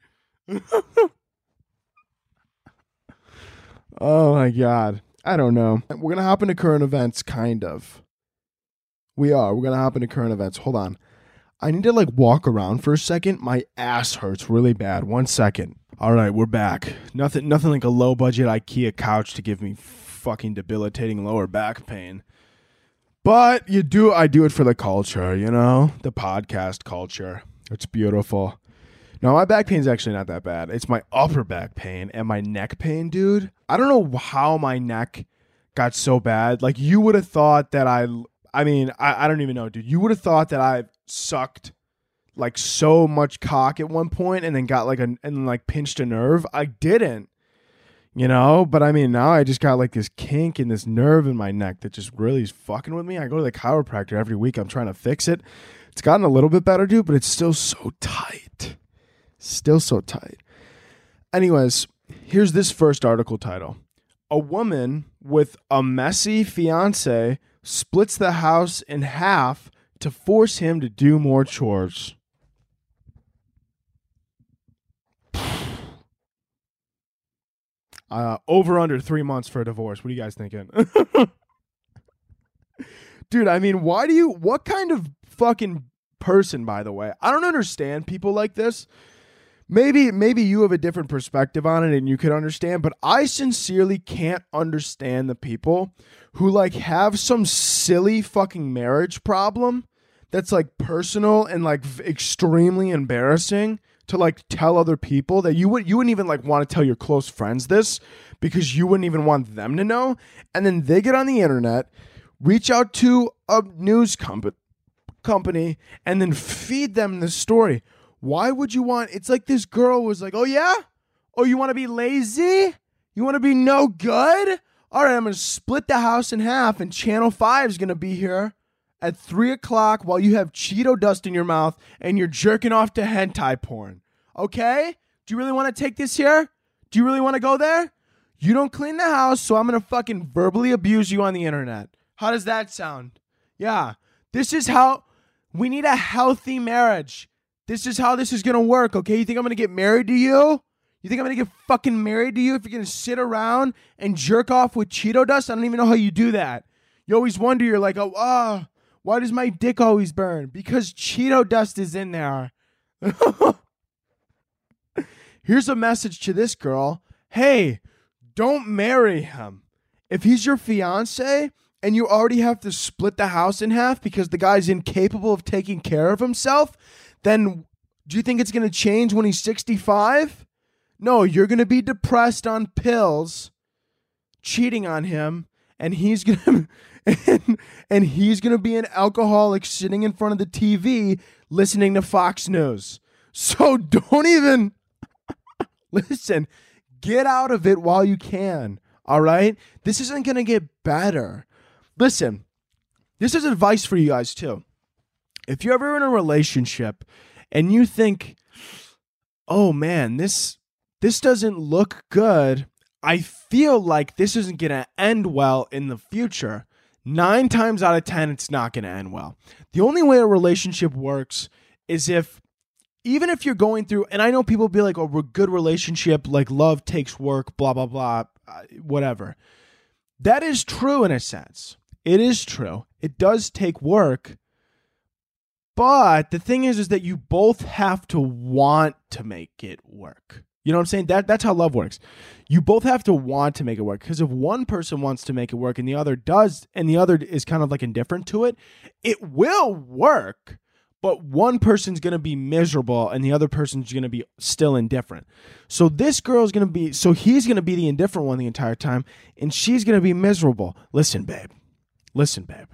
Oh, my God. I don't know. We're going to hop into current events, kind of. We are. We're going to hop into current events. Hold on. I need to, like, walk around for a second. My ass hurts really bad. One second. All right, we're back. Nothing nothing like a low-budget IKEA couch to give me fucking debilitating lower back pain. But you do, I do it for the culture, you know? The podcast culture. It's beautiful. No, my back pain's actually not that bad. It's my upper back pain and my neck pain, dude. I don't know how my neck got so bad. Like, you would have thought that I... I mean, I, I don't even know, dude. You would have thought that I sucked like so much cock at one point and then got like a and like pinched a nerve. I didn't, you know. But I mean, now I just got like this kink in this nerve in my neck that just really is fucking with me. I go to the chiropractor every week. I'm trying to fix it. It's gotten a little bit better, dude, but it's still so tight. Still so tight. Anyways, here's this first article title: a woman with a messy fiance splits the house in half to force him to do more chores. Uh, over under three months for a divorce. What are you guys thinking? Dude, I mean, why do you, what kind of fucking person, by the way? I don't understand people like this. Maybe, maybe you have a different perspective on it and you could understand, but I sincerely can't understand the people who like have some silly fucking marriage problem that's like personal and like v- extremely embarrassing to like tell other people that you would you wouldn't even like want to tell your close friends this because you wouldn't even want them to know. And then they get on the internet, reach out to a news com- company, and then feed them the story. Why would you want... It's like this girl was like, oh, yeah? Oh, you want to be lazy? You want to be no good? All right, I'm going to split the house in half, and Channel five is going to be here at three o'clock while you have Cheeto dust in your mouth and you're jerking off to hentai porn. Okay? Do you really want to take this here? Do you really want to go there? You don't clean the house, so I'm going to fucking verbally abuse you on the internet. How does that sound? Yeah. This is how... We need a healthy marriage. This is how this is going to work, okay? You think I'm going to get married to you? You think I'm going to get fucking married to you if you're going to sit around and jerk off with Cheeto dust? I don't even know how you do that. You always wonder, you're like, oh, ah, why does my dick always burn? Because Cheeto dust is in there. Here's a message to this girl. Hey, don't marry him. If he's your fiance and you already have to split the house in half because the guy's incapable of taking care of himself, then do you think it's going to change when he's sixty-five? No, you're going to be depressed on pills, cheating on him, and he's going to and, and he's going to be an alcoholic sitting in front of the T V listening to Fox News. So don't even listen. Get out of it while you can. All right? This isn't going to get better. Listen. This is advice for you guys too. If you're ever in a relationship and you think, oh man, this this doesn't look good, I feel like this isn't going to end well in the future. Nine times out of ten, it's not going to end well. The only way a relationship works is if, even if you're going through, and I know people be like, oh, we're good relationship, like love takes work, blah, blah, blah, uh, whatever. That is true in a sense. It is true. It does take work. But the thing is, is that you both have to want to make it work. You know what I'm saying? That That's how love works. You both have to want to make it work. Because if one person wants to make it work and the other does, and the other is kind of like indifferent to it, it will work. But one person's going to be miserable and the other person's going to be still indifferent. So this girl's going to be, so he's going to be the indifferent one the entire time and she's going to be miserable. Listen, babe, Listen, babe.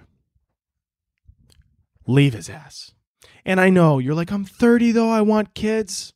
Leave his ass. And I know you're like, I'm thirty though. I want kids.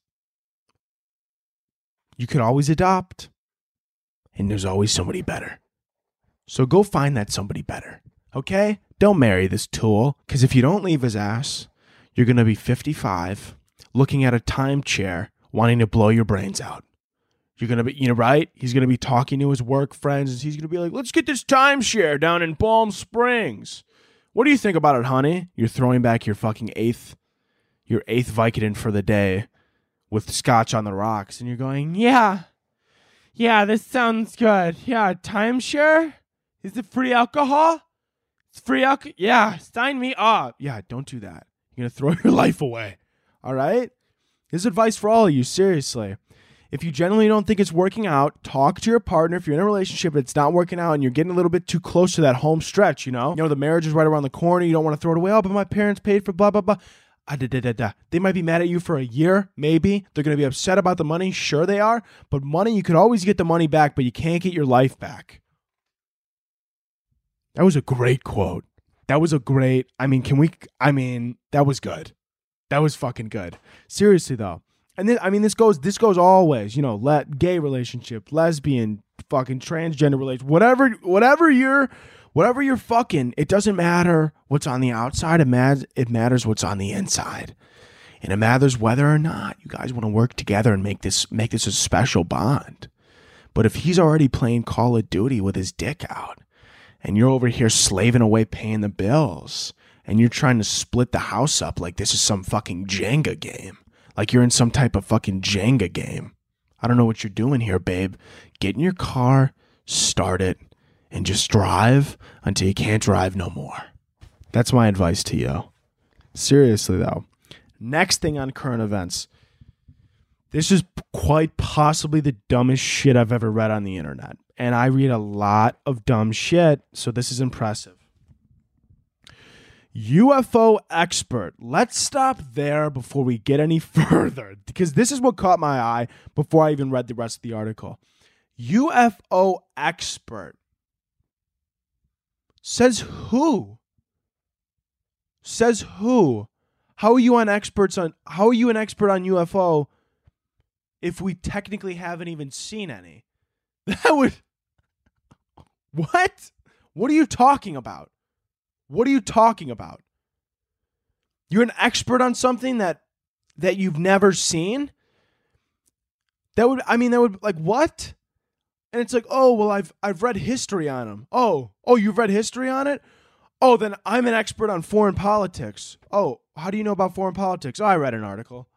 You could always adopt. And there's always somebody better. So go find that somebody better. Okay? Don't marry this tool. Because if you don't leave his ass, you're going to be fifty-five, looking at a time chair, wanting to blow your brains out. You're going to be, you know, right? He's going to be talking to his work friends, and he's going to be like, let's get this timeshare down in Palm Springs. What do you think about it, honey? You're throwing back your fucking eighth, your eighth Vicodin for the day with scotch on the rocks, and you're going, yeah, yeah, this sounds good. Yeah, timeshare? Is it free alcohol? It's free alcohol? Yeah, sign me up. Yeah, don't do that. You're going to throw your life away. All right? This is advice for all of you, seriously. If you generally don't think it's working out, talk to your partner. If you're in a relationship and it's not working out and you're getting a little bit too close to that home stretch, you know? You know, the marriage is right around the corner. You don't want to throw it away. Oh, but my parents paid for blah, blah, blah. Ah, da, da, da, da. They might be mad at you for a year, maybe. They're going to be upset about the money. Sure they are. But money, you could always get the money back, but you can't get your life back. That was a great quote. That was a great, I mean, can we, I mean, that was good. That was fucking good. Seriously, though. And then, I mean, this goes, this goes always, you know, let gay relationship, lesbian, fucking transgender relationship, whatever, whatever you're, whatever you're fucking, it doesn't matter what's on the outside. It matters, it matters what's on the inside. And it matters whether or not you guys want to work together and make this, make this a special bond. But if he's already playing Call of Duty with his dick out and you're over here slaving away paying the bills and you're trying to split the house up like this is some fucking Jenga game, like you're in some type of fucking Jenga game. I don't know what you're doing here, babe. Get in your car, start it, and just drive until you can't drive no more. That's my advice to you. Seriously, though. Next thing on current events. This is quite possibly the dumbest shit I've ever read on the internet. And I read a lot of dumb shit, so this is impressive. U F O expert. Let's stop there before we get any further, because this is what caught my eye before I even read the rest of the article. U F O expert. Says who? Says who? How are you an experts on how are you an expert on U F O if we technically haven't even seen any? That would What? What are you talking about? What are you talking about? You're an expert on something that that you've never seen? That would, I mean, that would, like, what? And it's like, oh, well, I've I've read history on them. Oh, oh, you've read history on it? Oh, then I'm an expert on foreign politics. Oh, how do you know about foreign politics? Oh, I read an article.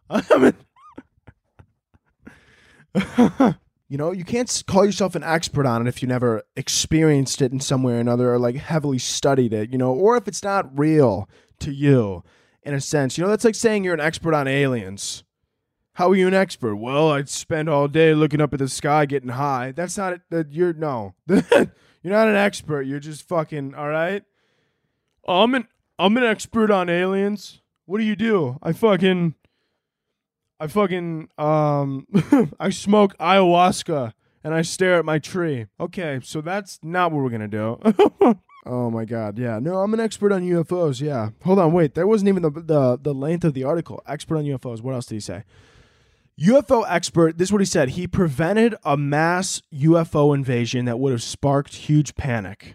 You know, you can't call yourself an expert on it if you never experienced it in some way or another, or like heavily studied it, you know, or if it's not real to you in a sense. You know, that's like saying you're an expert on aliens. How are you an expert? Well, I'd spend all day looking up at the sky getting high. That's not it. That you're no. You're not an expert. You're just fucking, all right? Oh, I'm an I'm an expert on aliens. What do you do? I fucking I fucking, um, I smoke ayahuasca and I stare at my tree. Okay, so that's not what we're going to do. Oh my God, yeah. No, I'm an expert on U F Os, yeah. Hold on, wait. That wasn't even the, the, the length of the article. Expert on U F Os. What else did he say? U F O expert, this is what he said. He prevented a mass U F O invasion that would have sparked huge panic.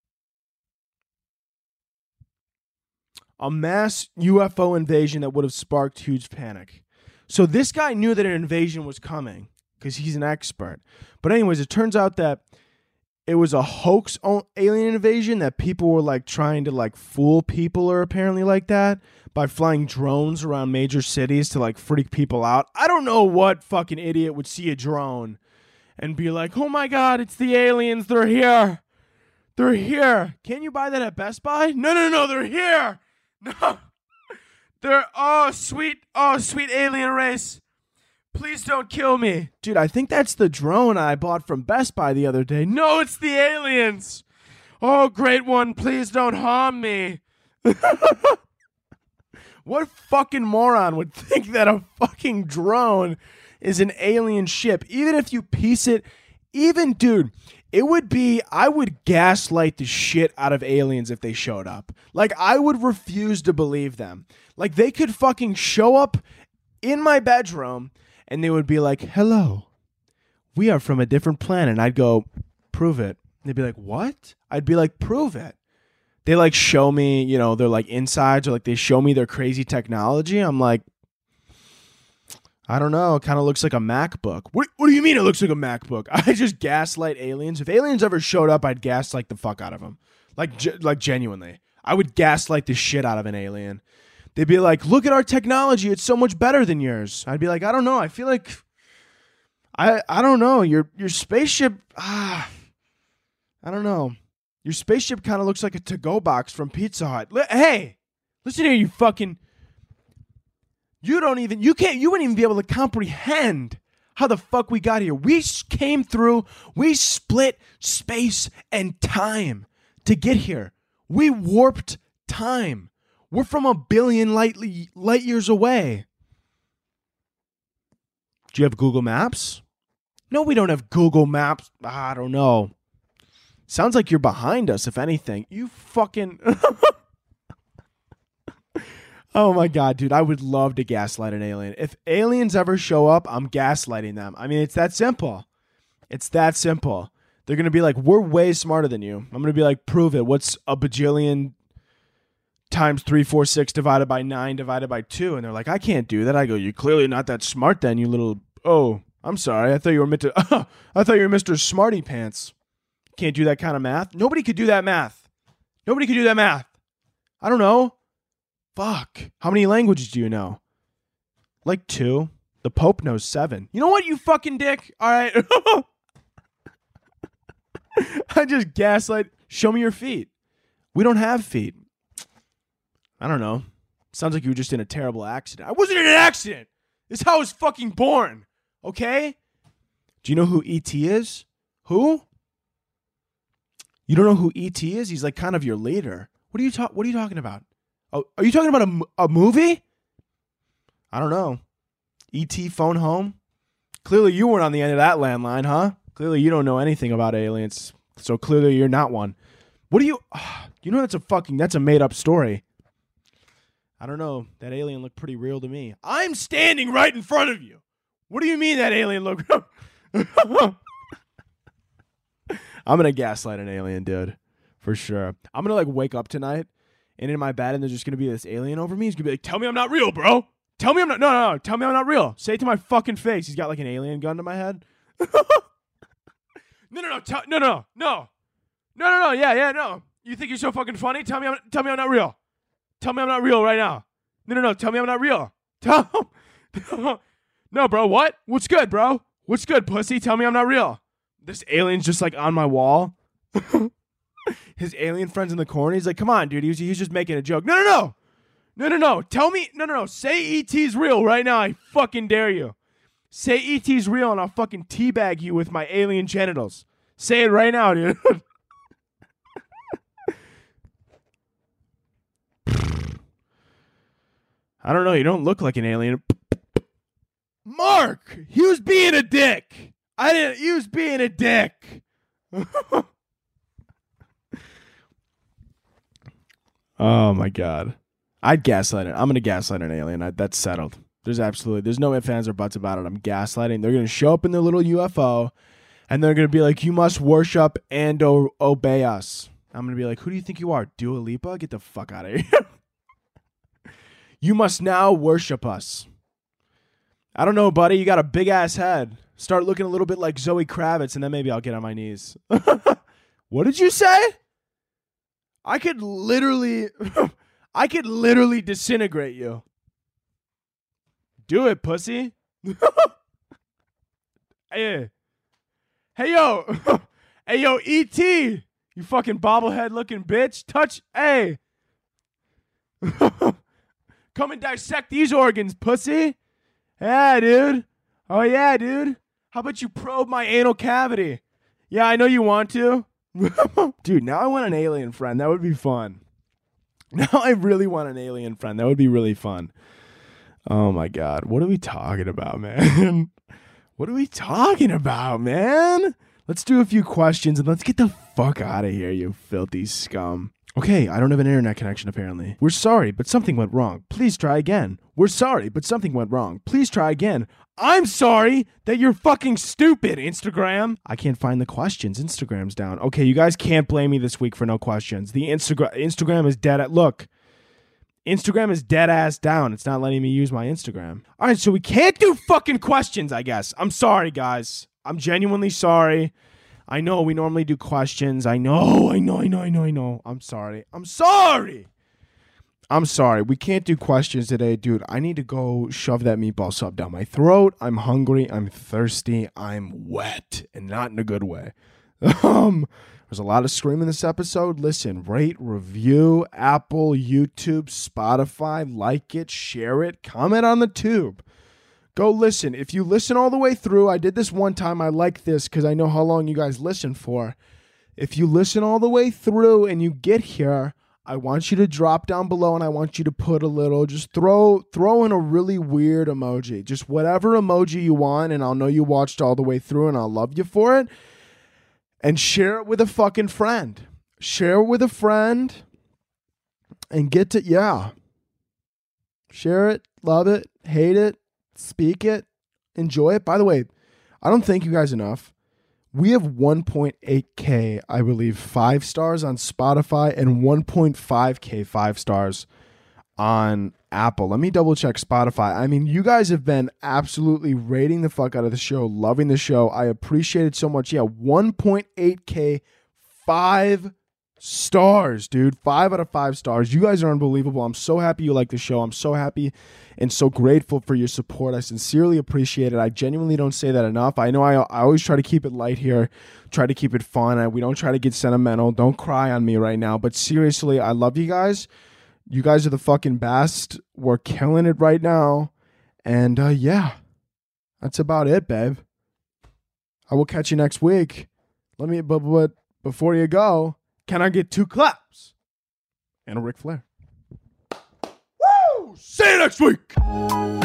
A mass U F O invasion that would have sparked huge panic. So this guy knew that an invasion was coming because he's an expert. But anyways, it turns out that it was a hoax alien invasion that people were like trying to like fool people or apparently like that by flying drones around major cities to like freak people out. I don't know what fucking idiot would see a drone and be like, oh my God, it's the aliens. They're here. They're here. Can you buy that at Best Buy? No, no, no, they're here. No. They're, oh, sweet, oh, sweet alien race. Please don't kill me. Dude, I think that's the drone I bought from Best Buy the other day. No, it's the aliens. Oh, great one. Please don't harm me. What fucking moron would think that a fucking drone is an alien ship? Even if you piece it, even, dude, It would be, I would gaslight the shit out of aliens if they showed up. Like, I would refuse to believe them. Like, they could fucking show up in my bedroom and they would be like, hello, we are from a different planet. And I'd go, prove it. They'd be like, what? I'd be like, prove it. They like show me, you know, their like insides, or like they show me their crazy technology. I'm like, I don't know. It kind of looks like a MacBook. What, what do you mean it looks like a MacBook? I just gaslight aliens. If aliens ever showed up, I'd gaslight the fuck out of them. Like, ge- like genuinely. I would gaslight the shit out of an alien. They'd be like, look at our technology. It's so much better than yours. I'd be like, I don't know. I feel like, I I don't know. Your, your spaceship, ah, I don't know. Your spaceship kind of looks like a to-go box from Pizza Hut. L- hey, listen here, you fucking... You don't even, you can't, you wouldn't even be able to comprehend how the fuck we got here. We came through, we split space and time to get here. We warped time. We're from a billion light, light years away. Do you have Google Maps? No, we don't have Google Maps. I don't know. Sounds like you're behind us, if anything. You fucking... Oh my God, dude, I would love to gaslight an alien. If aliens ever show up, I'm gaslighting them. I mean, it's that simple. It's that simple. They're going to be like, we're way smarter than you. I'm going to be like, prove it. What's a bajillion times three, four, six divided by nine divided by two? And they're like, I can't do that. I go, you're clearly not that smart then, you little, oh, I'm sorry. I thought you were meant to, I thought you were Mister Smarty Pants. Can't do that kind of math. Nobody could do that math. Nobody could do that math. I don't know. Fuck. How many languages do you know? Like two. The Pope knows seven. You know what, you fucking dick? All right. I just gaslight. Show me your feet. We don't have feet. I don't know. Sounds like you were just in a terrible accident. I wasn't in an accident. This is how I was fucking born. Okay? Do you know who E T is? Who? You don't know who E T is? He's like kind of your leader. What are you ta- What are you talking about? Oh, are you talking about a, a movie? I don't know. E T phone home? Clearly you weren't on the end of that landline, huh? Clearly you don't know anything about aliens. So clearly you're not one. What do you... Uh, you know that's a fucking... That's a made-up story. I don't know. That alien looked pretty real to me. I'm standing right in front of you. What do you mean that alien looked... I'm going to gaslight an alien, dude. For sure. I'm going to like wake up tonight and in my bed, and there's just going to be this alien over me. He's going to be like, tell me I'm not real, bro. Tell me I'm not, no, no, no. Tell me I'm not real. Say it to my fucking face. He's got like an alien gun to my head. no, no, no, tell, no, no, no. No, no, no, yeah, yeah, no. You think you're so fucking funny? Tell me I'm, tell me I'm not real. Tell me I'm not real right now. No, no, no, tell me I'm not real. Tell No, bro, what? What's good, bro? What's good, pussy? Tell me I'm not real. This alien's just like on my wall. His alien friend's in the corner. He's like, come on, dude. He's, he's just making a joke. No, no, no. No, no, no. Tell me. No, no, no. Say E T's real right now. I fucking dare you. Say E T's real and I'll fucking teabag you with my alien genitals. Say it right now, dude. I don't know. You don't look like an alien. Mark, he was being a dick. I didn't. He was being a dick. Oh my God. I'd gaslight it. I'm going to gaslight an alien. I, that's settled. There's absolutely, there's no ifs, ands, or buts about it. I'm gaslighting. They're going to show up in their little U F O and they're going to be like, you must worship and o- obey us. I'm going to be like, who do you think you are? Dua Lipa? Get the fuck out of here. You must now worship us. I don't know, buddy. You got a big ass head. Start looking a little bit like Zoe Kravitz and then maybe I'll get on my knees. What did you say? I could literally, I could literally disintegrate you. Do it, pussy. Hey, hey, yo, hey, yo, E T, you fucking bobblehead looking bitch. Touch, hey, come and dissect these organs, pussy. Yeah, dude. Oh yeah, dude. How about you probe my anal cavity? Yeah, I know you want to. Dude, now I want an alien friend. That would be fun. Now I really want an alien friend. That would be really fun. Oh my God. What are we talking about, man? What are we talking about, man? Let's do a few questions and let's get the fuck out of here, you filthy scum. Okay, I don't have an internet connection apparently. We're sorry, but something went wrong. Please try again. We're sorry, but something went wrong. Please try again. I'm sorry that you're fucking stupid, Instagram. I can't find the questions. Instagram's down. Okay, you guys can't blame me this week for no questions. The Instagram Instagram is dead at look. Instagram is dead ass down. It's not letting me use my Instagram. All right, so we can't do fucking questions, I guess. I'm sorry, guys. I'm genuinely sorry. I know we normally do questions. I know, I know, I know, I know, I know. I'm sorry. I'm sorry. I'm sorry. We can't do questions today, dude. I need to go shove that meatball sub down my throat. I'm hungry. I'm thirsty. I'm wet, and not in a good way. Um, there's a lot of screaming this episode. Listen, rate, review, Apple, YouTube, Spotify, like it, share it, comment on the tube. Go listen. If you listen all the way through, I did this one time. I like this because I know how long you guys listen for. If you listen all the way through and you get here, I want you to drop down below and I want you to put a little, just throw throw in a really weird emoji. Just whatever emoji you want, and I'll know you watched all the way through and I'll love you for it. And share it with a fucking friend. Share it with a friend and get to, yeah. Share it, love it, hate it. Speak it, enjoy it. By the way, I don't thank you guys enough. We have one point eight K, I believe, five stars on Spotify and one point five K five stars on Apple. Let me double check Spotify. I mean, you guys have been absolutely rating the fuck out of the show, loving the show. I appreciate it so much. Yeah, one point eight K five stars, dude. Five out of five stars. You guys are unbelievable. I'm so happy you like the show. I'm so happy and so grateful for your support. I sincerely appreciate it. I genuinely don't say that enough. I know I, I always try to keep it light here, try to keep it fun. I, we don't try to get sentimental. Don't cry on me right now. But seriously, I love you guys. You guys are the fucking best. We're killing it right now. And uh, yeah, that's about it, babe. I will catch you next week. Let me, but, but before you go, can I get two claps? And a Ric Flair. Woo! See you next week!